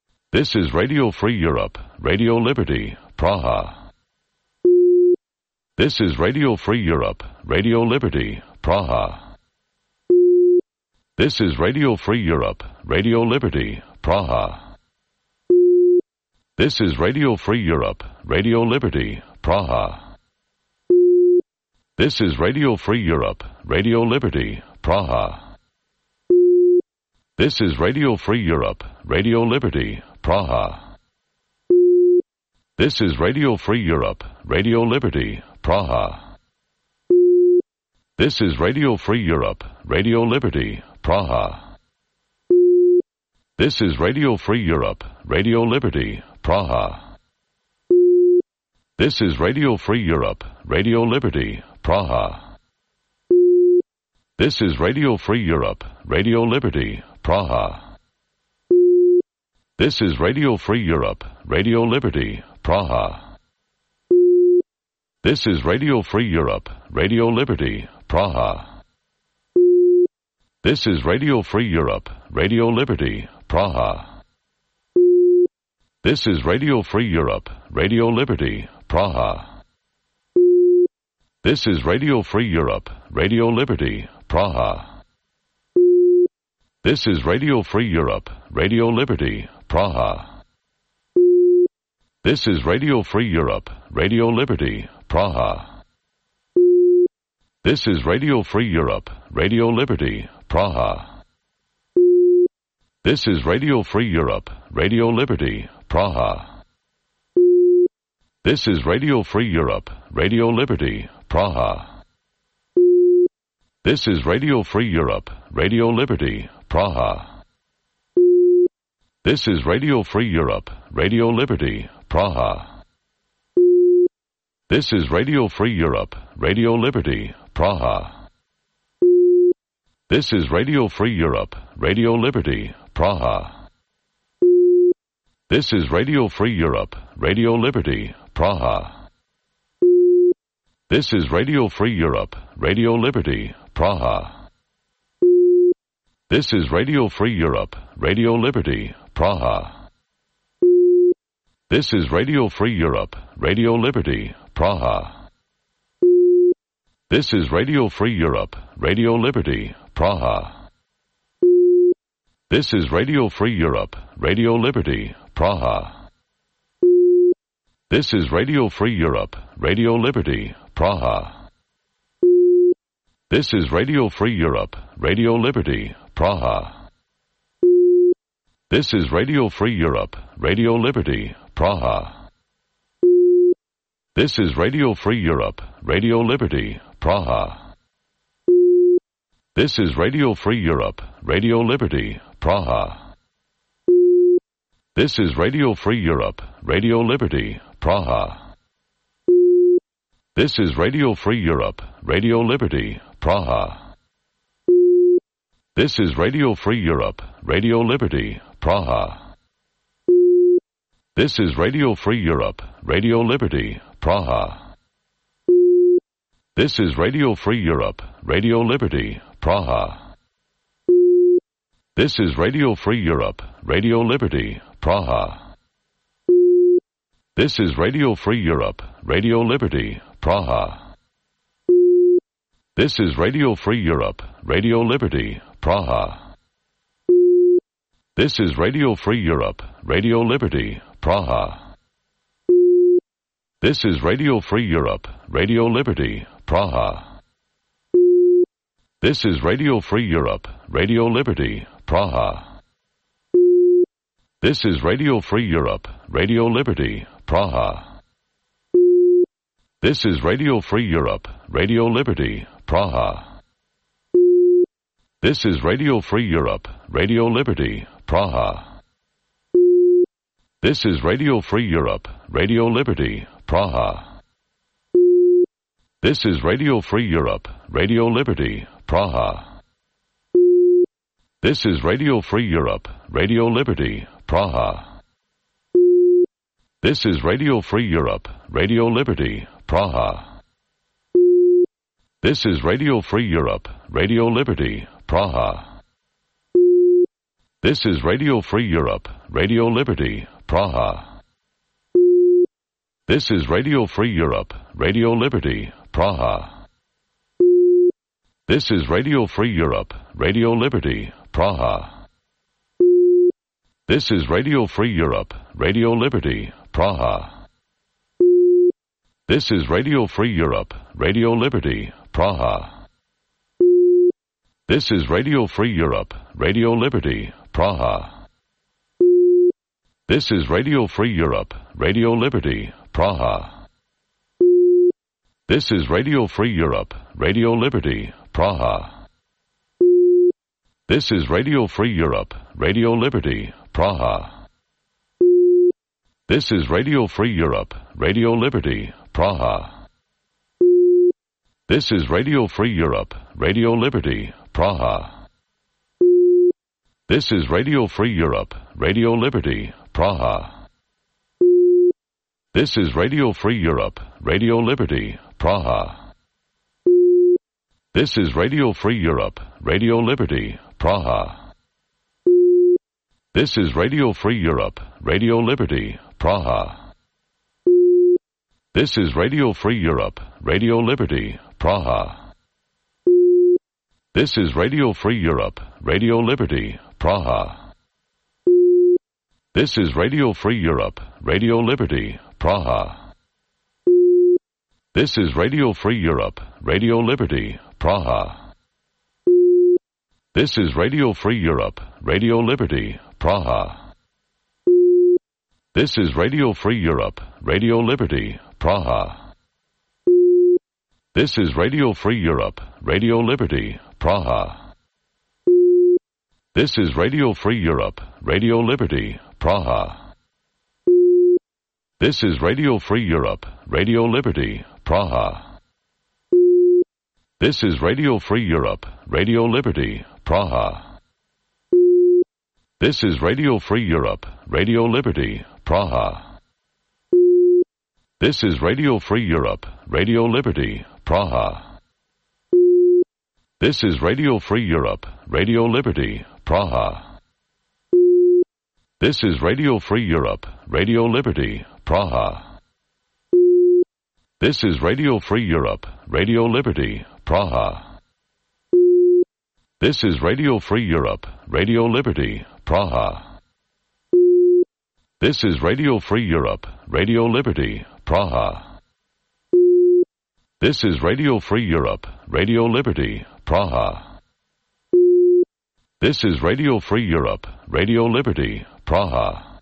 This is Radio Free Europe, Radio Liberty, Praha. This is Radio Free Europe, Radio Liberty, Praha. This is Radio Free Europe, Radio Liberty, Praha. This is Radio Free Europe, Radio Liberty, Praha. This is Radio Free Europe, Radio Liberty, Praha. This is Radio Free Europe, Radio Liberty, Praha. This is Radio Free Europe, Radio Liberty, Praha. This is Radio Free Europe, Radio Liberty, Praha. This is Radio Free Europe, Radio Liberty, Praha. This is Radio Free Europe, Radio Liberty, Praha. This is Radio Free Europe, Radio Liberty, Praha. This is Radio Free Europe, Radio Liberty, Praha. This is Radio Free Europe, Radio Liberty, Praha. This is Radio Free Europe, Radio Liberty, Praha. This is Radio Free Europe, Radio Liberty, Praha. This is Radio Free Europe, Radio Liberty, Praha. This is Radio Free Europe, Radio Liberty, Praha. This is Radio Free Europe, Radio Liberty, Praha. This is Radio Free Europe, Radio Liberty, Praha. This is Radio Free Europe, Radio Liberty, Praha. This is Radio Free Europe, Radio Liberty, Praha. This is Radio Free Europe, Radio Liberty, Praha. This is Radio Free Europe, Radio Liberty, Praha. This is Radio Free Europe, Radio Liberty, Praha. This is Radio Free Europe, Radio Liberty, Praha. This is Radio Free Europe, Radio Liberty, Praha. This is Radio Free Europe, Radio Liberty, Praha. This is Radio Free Europe, Radio Liberty, Praha. This is Radio Free Europe, Radio Liberty, Praha. This is Radio Free Europe, Radio Liberty, Praha. This is Radio Free Europe, Radio Liberty, Praha. This is Radio Free Europe, Radio Liberty, Praha. This is Radio Free Europe, Radio Liberty, Praha. This is Radio Free Europe, Radio Liberty, Praha. This is Radio Free Europe, Radio Liberty, Praha. This is Radio Free Europe, Radio Liberty, Praha. This is Radio Free Europe, Radio Liberty, Praha. This is Radio Free Europe, Radio Liberty, Praha. This is Radio Free Europe, Radio Liberty, Praha. This is Radio Free Europe, Radio Liberty, Praha. This is Radio Free Europe, Radio Liberty, Praha. This is Radio Free Europe, Radio Liberty, Praha. This is Radio Free Europe, Radio Liberty, Praha. This is Radio Free Europe, Radio Liberty, Praha. This is Radio Free Europe, Radio Liberty, Praha. This is Radio Free Europe, Radio Liberty, Praha. This is Radio Free Europe, Radio Liberty, Praha. This is Radio Free Europe, Radio Liberty, Praha. This is Radio Free Europe, Radio Liberty, Praha. This is Radio Free Europe, Radio Liberty, Praha. This is Radio Free Europe, Radio Liberty, Praha. This is Radio Free Europe, Radio Liberty, Praha. This is Radio Free Europe, Radio Liberty, Praha. This is Radio Free Europe, Radio Liberty, Praha. This is Radio Free Europe, Radio Liberty, Praha. This is Radio Free Europe, Radio Liberty, Praha. This is Radio Free Europe, Radio Liberty, Praha. This is Radio Free Europe, Radio Liberty, Praha. This is Radio Free Europe, Radio Liberty, Praha. This is Radio Free Europe, Radio Liberty, Praha. This is Radio Free Europe, Radio Liberty, Praha. This is Radio Free Europe, Radio Liberty, Praha. This is Radio Free Europe, Radio Liberty, Praha. This is Radio Free Europe, Radio Liberty, Praha. This is Radio Free Europe, Radio Liberty, Praha. This is Radio Free Europe, Radio Liberty, Praha. This is Radio Free Europe, Radio Liberty, Praha. This is Radio Free Europe, Radio Liberty, Praha. This is Radio Free Europe, Radio Liberty, Praha. This is Radio Free Europe, Radio Liberty, Praha. This is Radio Free Europe, Radio Liberty, Praha. This is Radio Free Europe, Radio Liberty, Praha. This is Radio Free Europe, Radio Liberty, Praha. This is Radio Free Europe, Radio Liberty, Praha. This is Radio Free Europe, Radio Liberty, Praha. This is Radio Free Europe, Radio Liberty, Praha. This is Radio Free Europe, Radio Liberty, Praha. This is Radio Free Europe, Radio Liberty, Praha. This is Radio Free Europe, Radio Liberty, Praha. This is Radio Free Europe, Radio Liberty, Praha. This is Radio Free Europe, Radio Liberty, Praha. This is Radio Free Europe, Radio Liberty, Praha. This is Radio Free Europe, Radio Liberty, Praha. This is Radio Free Europe, Radio Liberty, Praha. This is Radio Free Europe, Radio Liberty, Praha. This is Radio Free Europe, Radio Liberty, Praha. This is Radio Free Europe, Radio Liberty, Praha. This is Radio Free Europe, Radio Liberty, Praha. This is Radio Free Europe, Radio Liberty, Praha.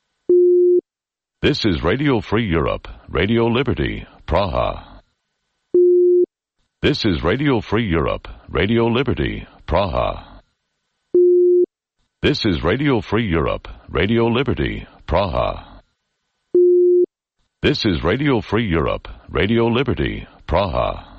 This is Radio Free Europe, Radio Liberty, Praha. This is Radio Free Europe, Radio Liberty, Praha. This is Radio Free Europe, Radio Liberty, Praha. This is Radio Free Europe, Radio Liberty, Praha.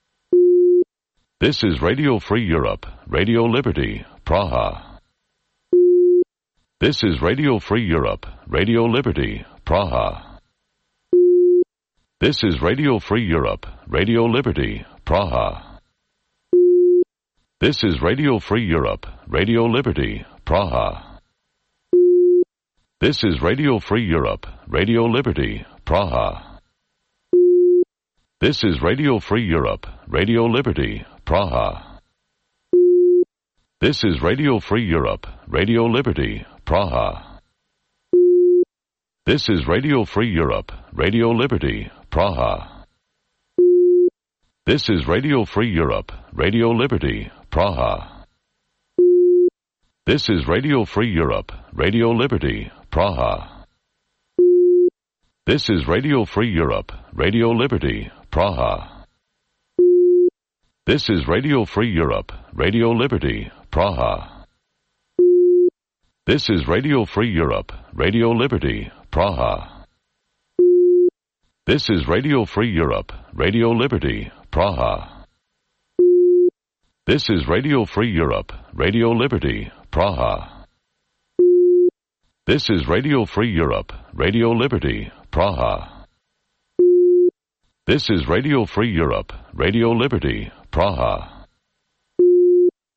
This is Radio Free Europe, Radio Liberty, Praha. This is Radio Free Europe, Radio Liberty, Praha. This is Radio Free Europe, Radio Liberty, Praha. This is Radio Free Europe, Radio Liberty, Praha. This is Radio Free Europe, Radio Liberty, Praha. This is Radio Free Europe, Radio Liberty, Praha. This is Radio Free Europe, Radio Liberty, Praha. This is Radio Free Europe, Radio Liberty, Praha. This is Radio Free Europe, Radio Liberty, Praha. This is Radio Free Europe, Radio Liberty, Praha. This is Radio Free Europe, Radio Liberty, Praha. This is Radio Free Europe, Radio Liberty, Praha. This is Radio Free Europe, Radio Liberty, Praha. This is Radio Free Europe, Radio Liberty, Praha. This is Radio Free Europe, Radio Liberty, Praha. This is Radio Free Europe, Radio Liberty, Praha. This is Radio Free Europe, Radio Liberty, Praha.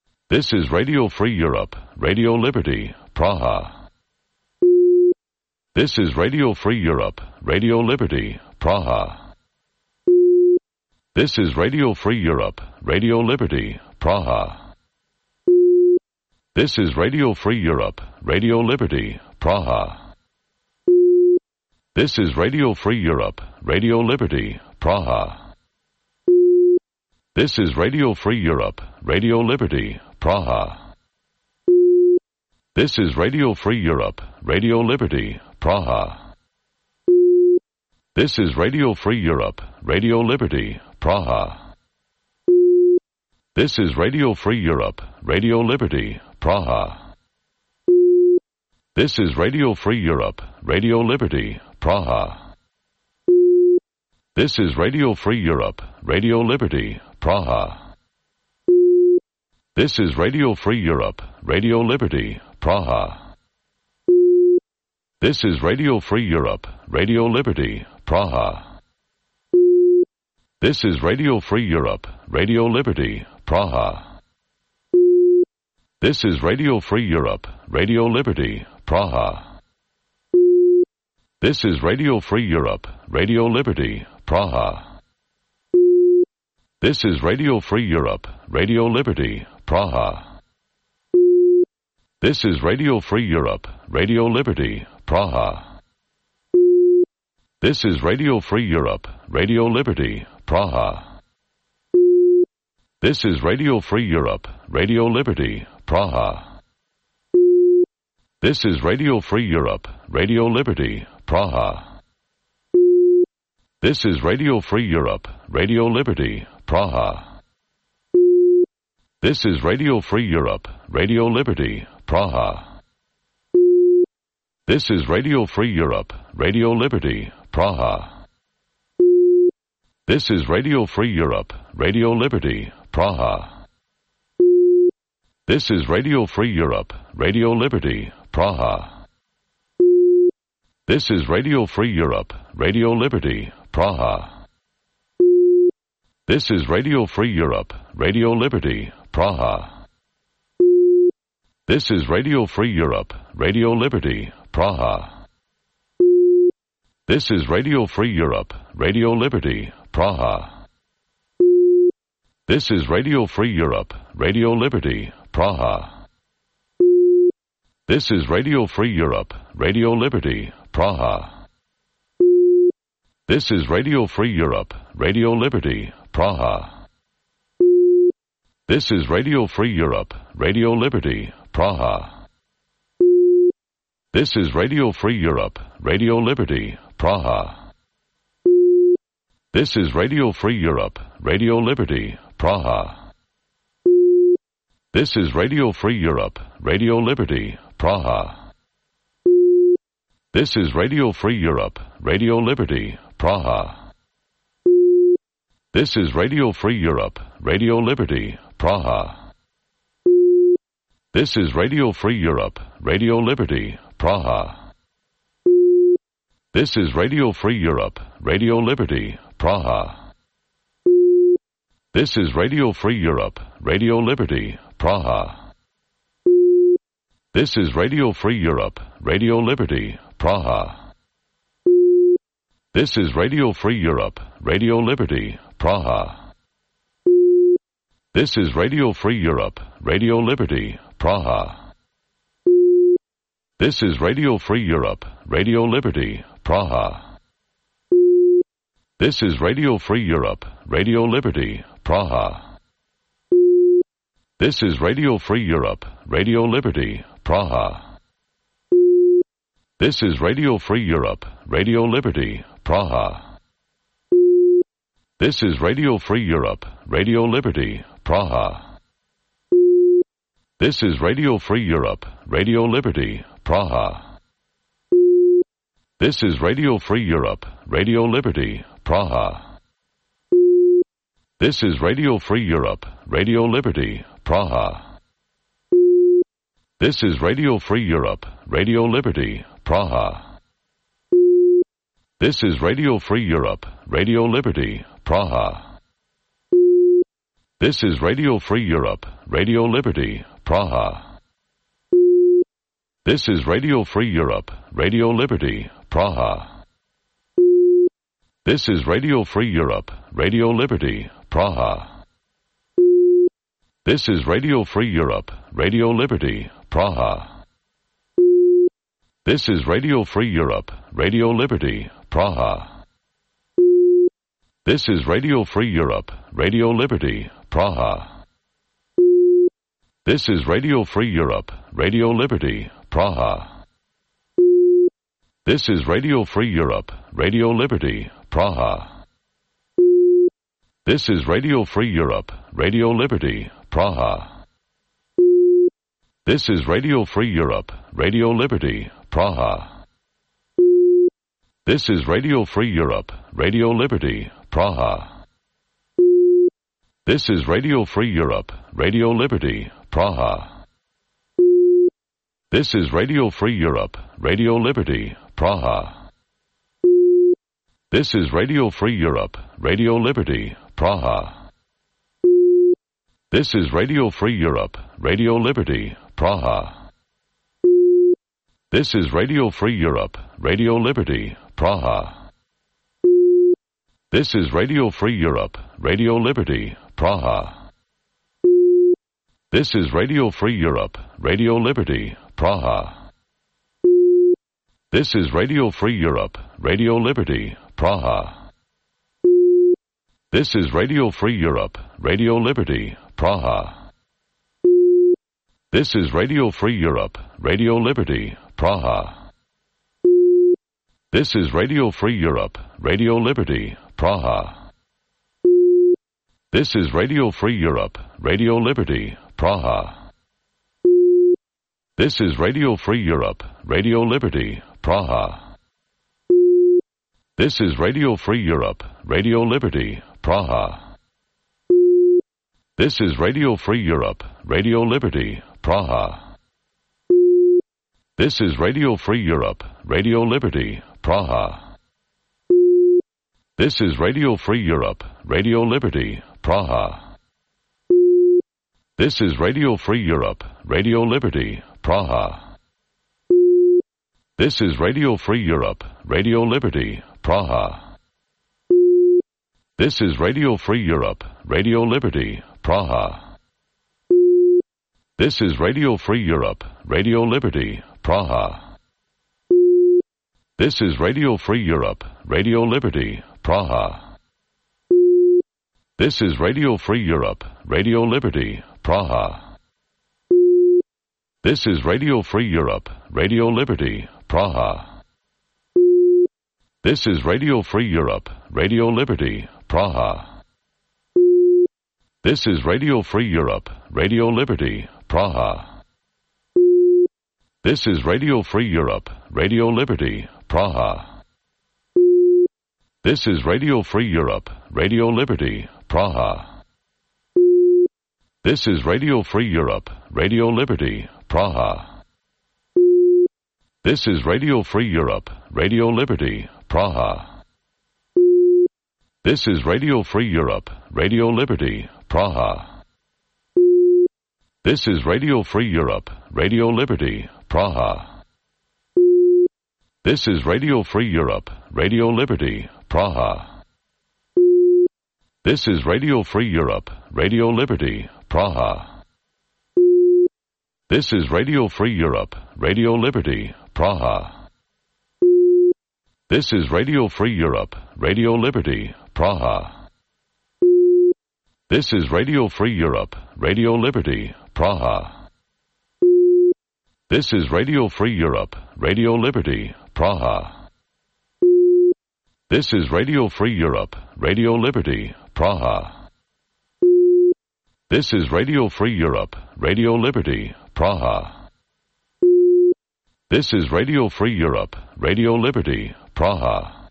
This is Radio Free Europe, Radio Liberty, Praha. This is Radio Free Europe, Radio Liberty, Praha. This is Radio Free Europe, Radio Liberty, Praha. This is Radio Free Europe, Radio Liberty, Praha. This is Radio Free Europe, Radio Liberty, Praha. This is Radio Free Europe, Radio Liberty, Praha. This is Radio Free Europe, Radio Liberty, Praha. This is Radio Free Europe, Radio Liberty, Praha. This is Radio Free Europe, Radio Liberty, Praha. This is Radio Free Europe, Radio Liberty, Praha. This is Radio Free Europe, Radio Liberty, Praha. This is Radio Free Europe, Radio Liberty, Praha. This is Radio Free Europe, Radio Liberty, Praha. This is Radio Free Europe, Radio Liberty, Praha. This is Radio Free Europe, Radio Liberty, Praha. This is Radio Free Europe, Radio Liberty, Praha. This is Radio Free Europe, Radio Liberty, Praha. This is Radio Free Europe, Radio Liberty, Praha. This is Radio Free Europe, Radio Liberty, Praha. This is Radio Free Europe, Radio Liberty, Praha. This is Radio Free Europe, Radio Liberty, Praha. This is Radio Free Europe, Radio Liberty, Praha. This is Radio Free Europe, Radio Liberty, Praha. This is Radio Free Europe, Radio Liberty, Praha. This is Radio Free Europe, Radio Liberty, Praha. This is Radio Free Europe, Radio Liberty, Praha. This is Radio Free Europe, Radio Liberty, Praha. This is Radio Free Europe, Radio Liberty, Praha. This is Radio Free Europe, Radio Liberty, Praha. This is Radio Free Europe, Radio Liberty, Praha. This is Radio Free Europe, Radio Liberty, Praha. This is Radio Free Europe, Radio Liberty, Praha. This is Radio Free Europe, Radio Liberty, Praha. This is Radio Free Europe, Radio Liberty, Praha. This is Radio Free Europe, Radio Liberty, Praha. This is Radio Free Europe, Radio Liberty, Praha. This is Radio Free Europe, Radio Liberty, Praha. This is Radio Free Europe, Radio Liberty, Praha. This is Radio Free Europe, Radio Liberty, Praha. This is Radio Free Europe, Radio Liberty, Praha. This is Radio Free Europe, Radio Liberty, Praha. This is Radio Free Europe, Radio Liberty, Praha. This is Radio Free Europe, Radio Liberty, Praha. This is Radio Free Europe, Radio Liberty, Praha. This is Radio Free Europe, Radio Liberty, Praha. This is Radio Free Europe, Radio Liberty, Praha. This is Radio Free Europe, Radio Liberty, Praha. This is Radio Free Europe, Radio Liberty, Praha. This is Radio Free Europe, Radio Liberty, Praha. This is Radio Free Europe, Radio Liberty, Praha. This is Radio Free Europe, Radio Liberty, Praha. This is Radio Free Europe, Radio Liberty, Praha. This is Radio Free Europe, Radio Liberty, Praha. This is Radio Free Europe, Radio Liberty, Praha. This is Radio Free Europe, Radio Liberty, Praha. This is Radio Free Europe, Radio Liberty, Praha. This is Radio Free Europe, Radio Liberty, Praha. This is Radio Free Europe, Radio Liberty, Praha. This is Radio Free Europe, Radio Liberty, Praha. This is Radio Free Europe, Radio Liberty, Praha. This is Radio Free Europe, Radio Liberty, Praha. This is Radio Free Europe, Radio Liberty, Praha. This is Radio Free Europe, Radio Liberty, Praha. This is Radio Free Europe, Radio Liberty, Praha. This is Radio Free Europe, Radio Liberty, Praha. This is Radio Free Europe, Radio Liberty, Praha. This is Radio Free Europe, Radio Liberty, Praha. This is Radio Free Europe, Radio Liberty, Praha. This is Radio Free Europe, Radio Liberty, Praha. This is Radio Free Europe, Radio Liberty, Praha. This is Radio Free Europe, Radio Liberty, Praha. This is Radio Free Europe, Radio Liberty, Praha. This is Radio Free Europe, Radio Liberty, Praha. This is Radio Free Europe, Radio Liberty, Praha. This is Radio Free Europe, Radio Liberty, Praha. This is Radio Free Europe, Radio Liberty, Praha. This is Radio Free Europe, Radio Liberty, Praha. This is Radio Free Europe, Radio Liberty, Praha. This is Radio Free Europe, Radio Liberty, Praha. This is Radio Free Europe, Radio Liberty, Praha. This is Radio Free Europe, Radio Liberty, Praha. This is Radio Free Europe, Radio Liberty, Praha. This is Radio Free Europe, Radio Liberty, Praha. This is Radio Free Europe, Radio Liberty, Praha. This is Radio Free Europe, Radio Liberty, Praha. This is Radio Free Europe, Radio Liberty, Praha. This is Radio Free Europe, Radio Liberty, Praha. This is Radio Free Europe, Radio Liberty, Praha. This is Radio Free Europe, Radio Liberty, Praha. This is Radio Free Europe, Radio Liberty, Praha. This is Radio Free Europe, Radio Liberty, Praha. This is Radio Free Europe, Radio Liberty, Praha. This is Radio Free Europe, Radio Liberty, Praha. This is Radio Free Europe, Radio Liberty, Praha. This is Radio Free Europe, Radio Liberty, Praha. This is Radio Free Europe, Radio Liberty, Praha. This is Radio Free Europe, Radio Liberty, Praha. This is Radio Free Europe, Radio Liberty, Praha. This is Radio Free Europe, Radio Liberty, Praha. This is Radio Free Europe, Radio Liberty, Praha. This is Radio Free Europe, Radio Liberty, Praha. This is Radio Free Europe, Radio Liberty, Praha. This is Radio Free Europe, Radio Liberty, Praha. This is Radio Free Europe, Radio Liberty, Praha. This is Radio Free Europe, Radio Liberty, Praha. This is Radio Free Europe, Radio Liberty, Praha. This is Radio Free Europe, Radio Liberty, Praha.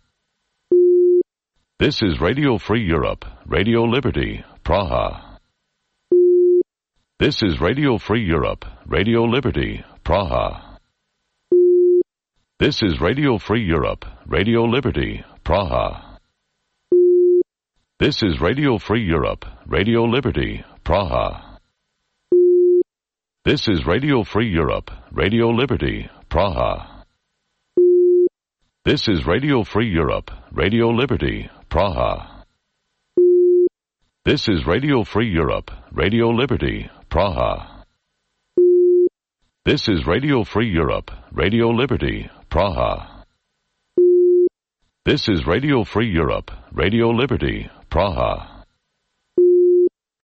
This is Radio Free Europe, Radio Liberty, Praha. This is Radio Free Europe, Radio Liberty, Praha. This is Radio Free Europe, Radio Liberty, Praha. This is Radio Free Europe, Radio Liberty, Praha. This is Radio Free Europe, Radio Liberty, Praha. This is Radio Free Europe, Radio Liberty, Praha. This is Radio Free Europe, Radio Liberty, Praha. This is Radio Free Europe, Radio Liberty, Praha. This is Radio Free Europe, Radio Liberty, Praha.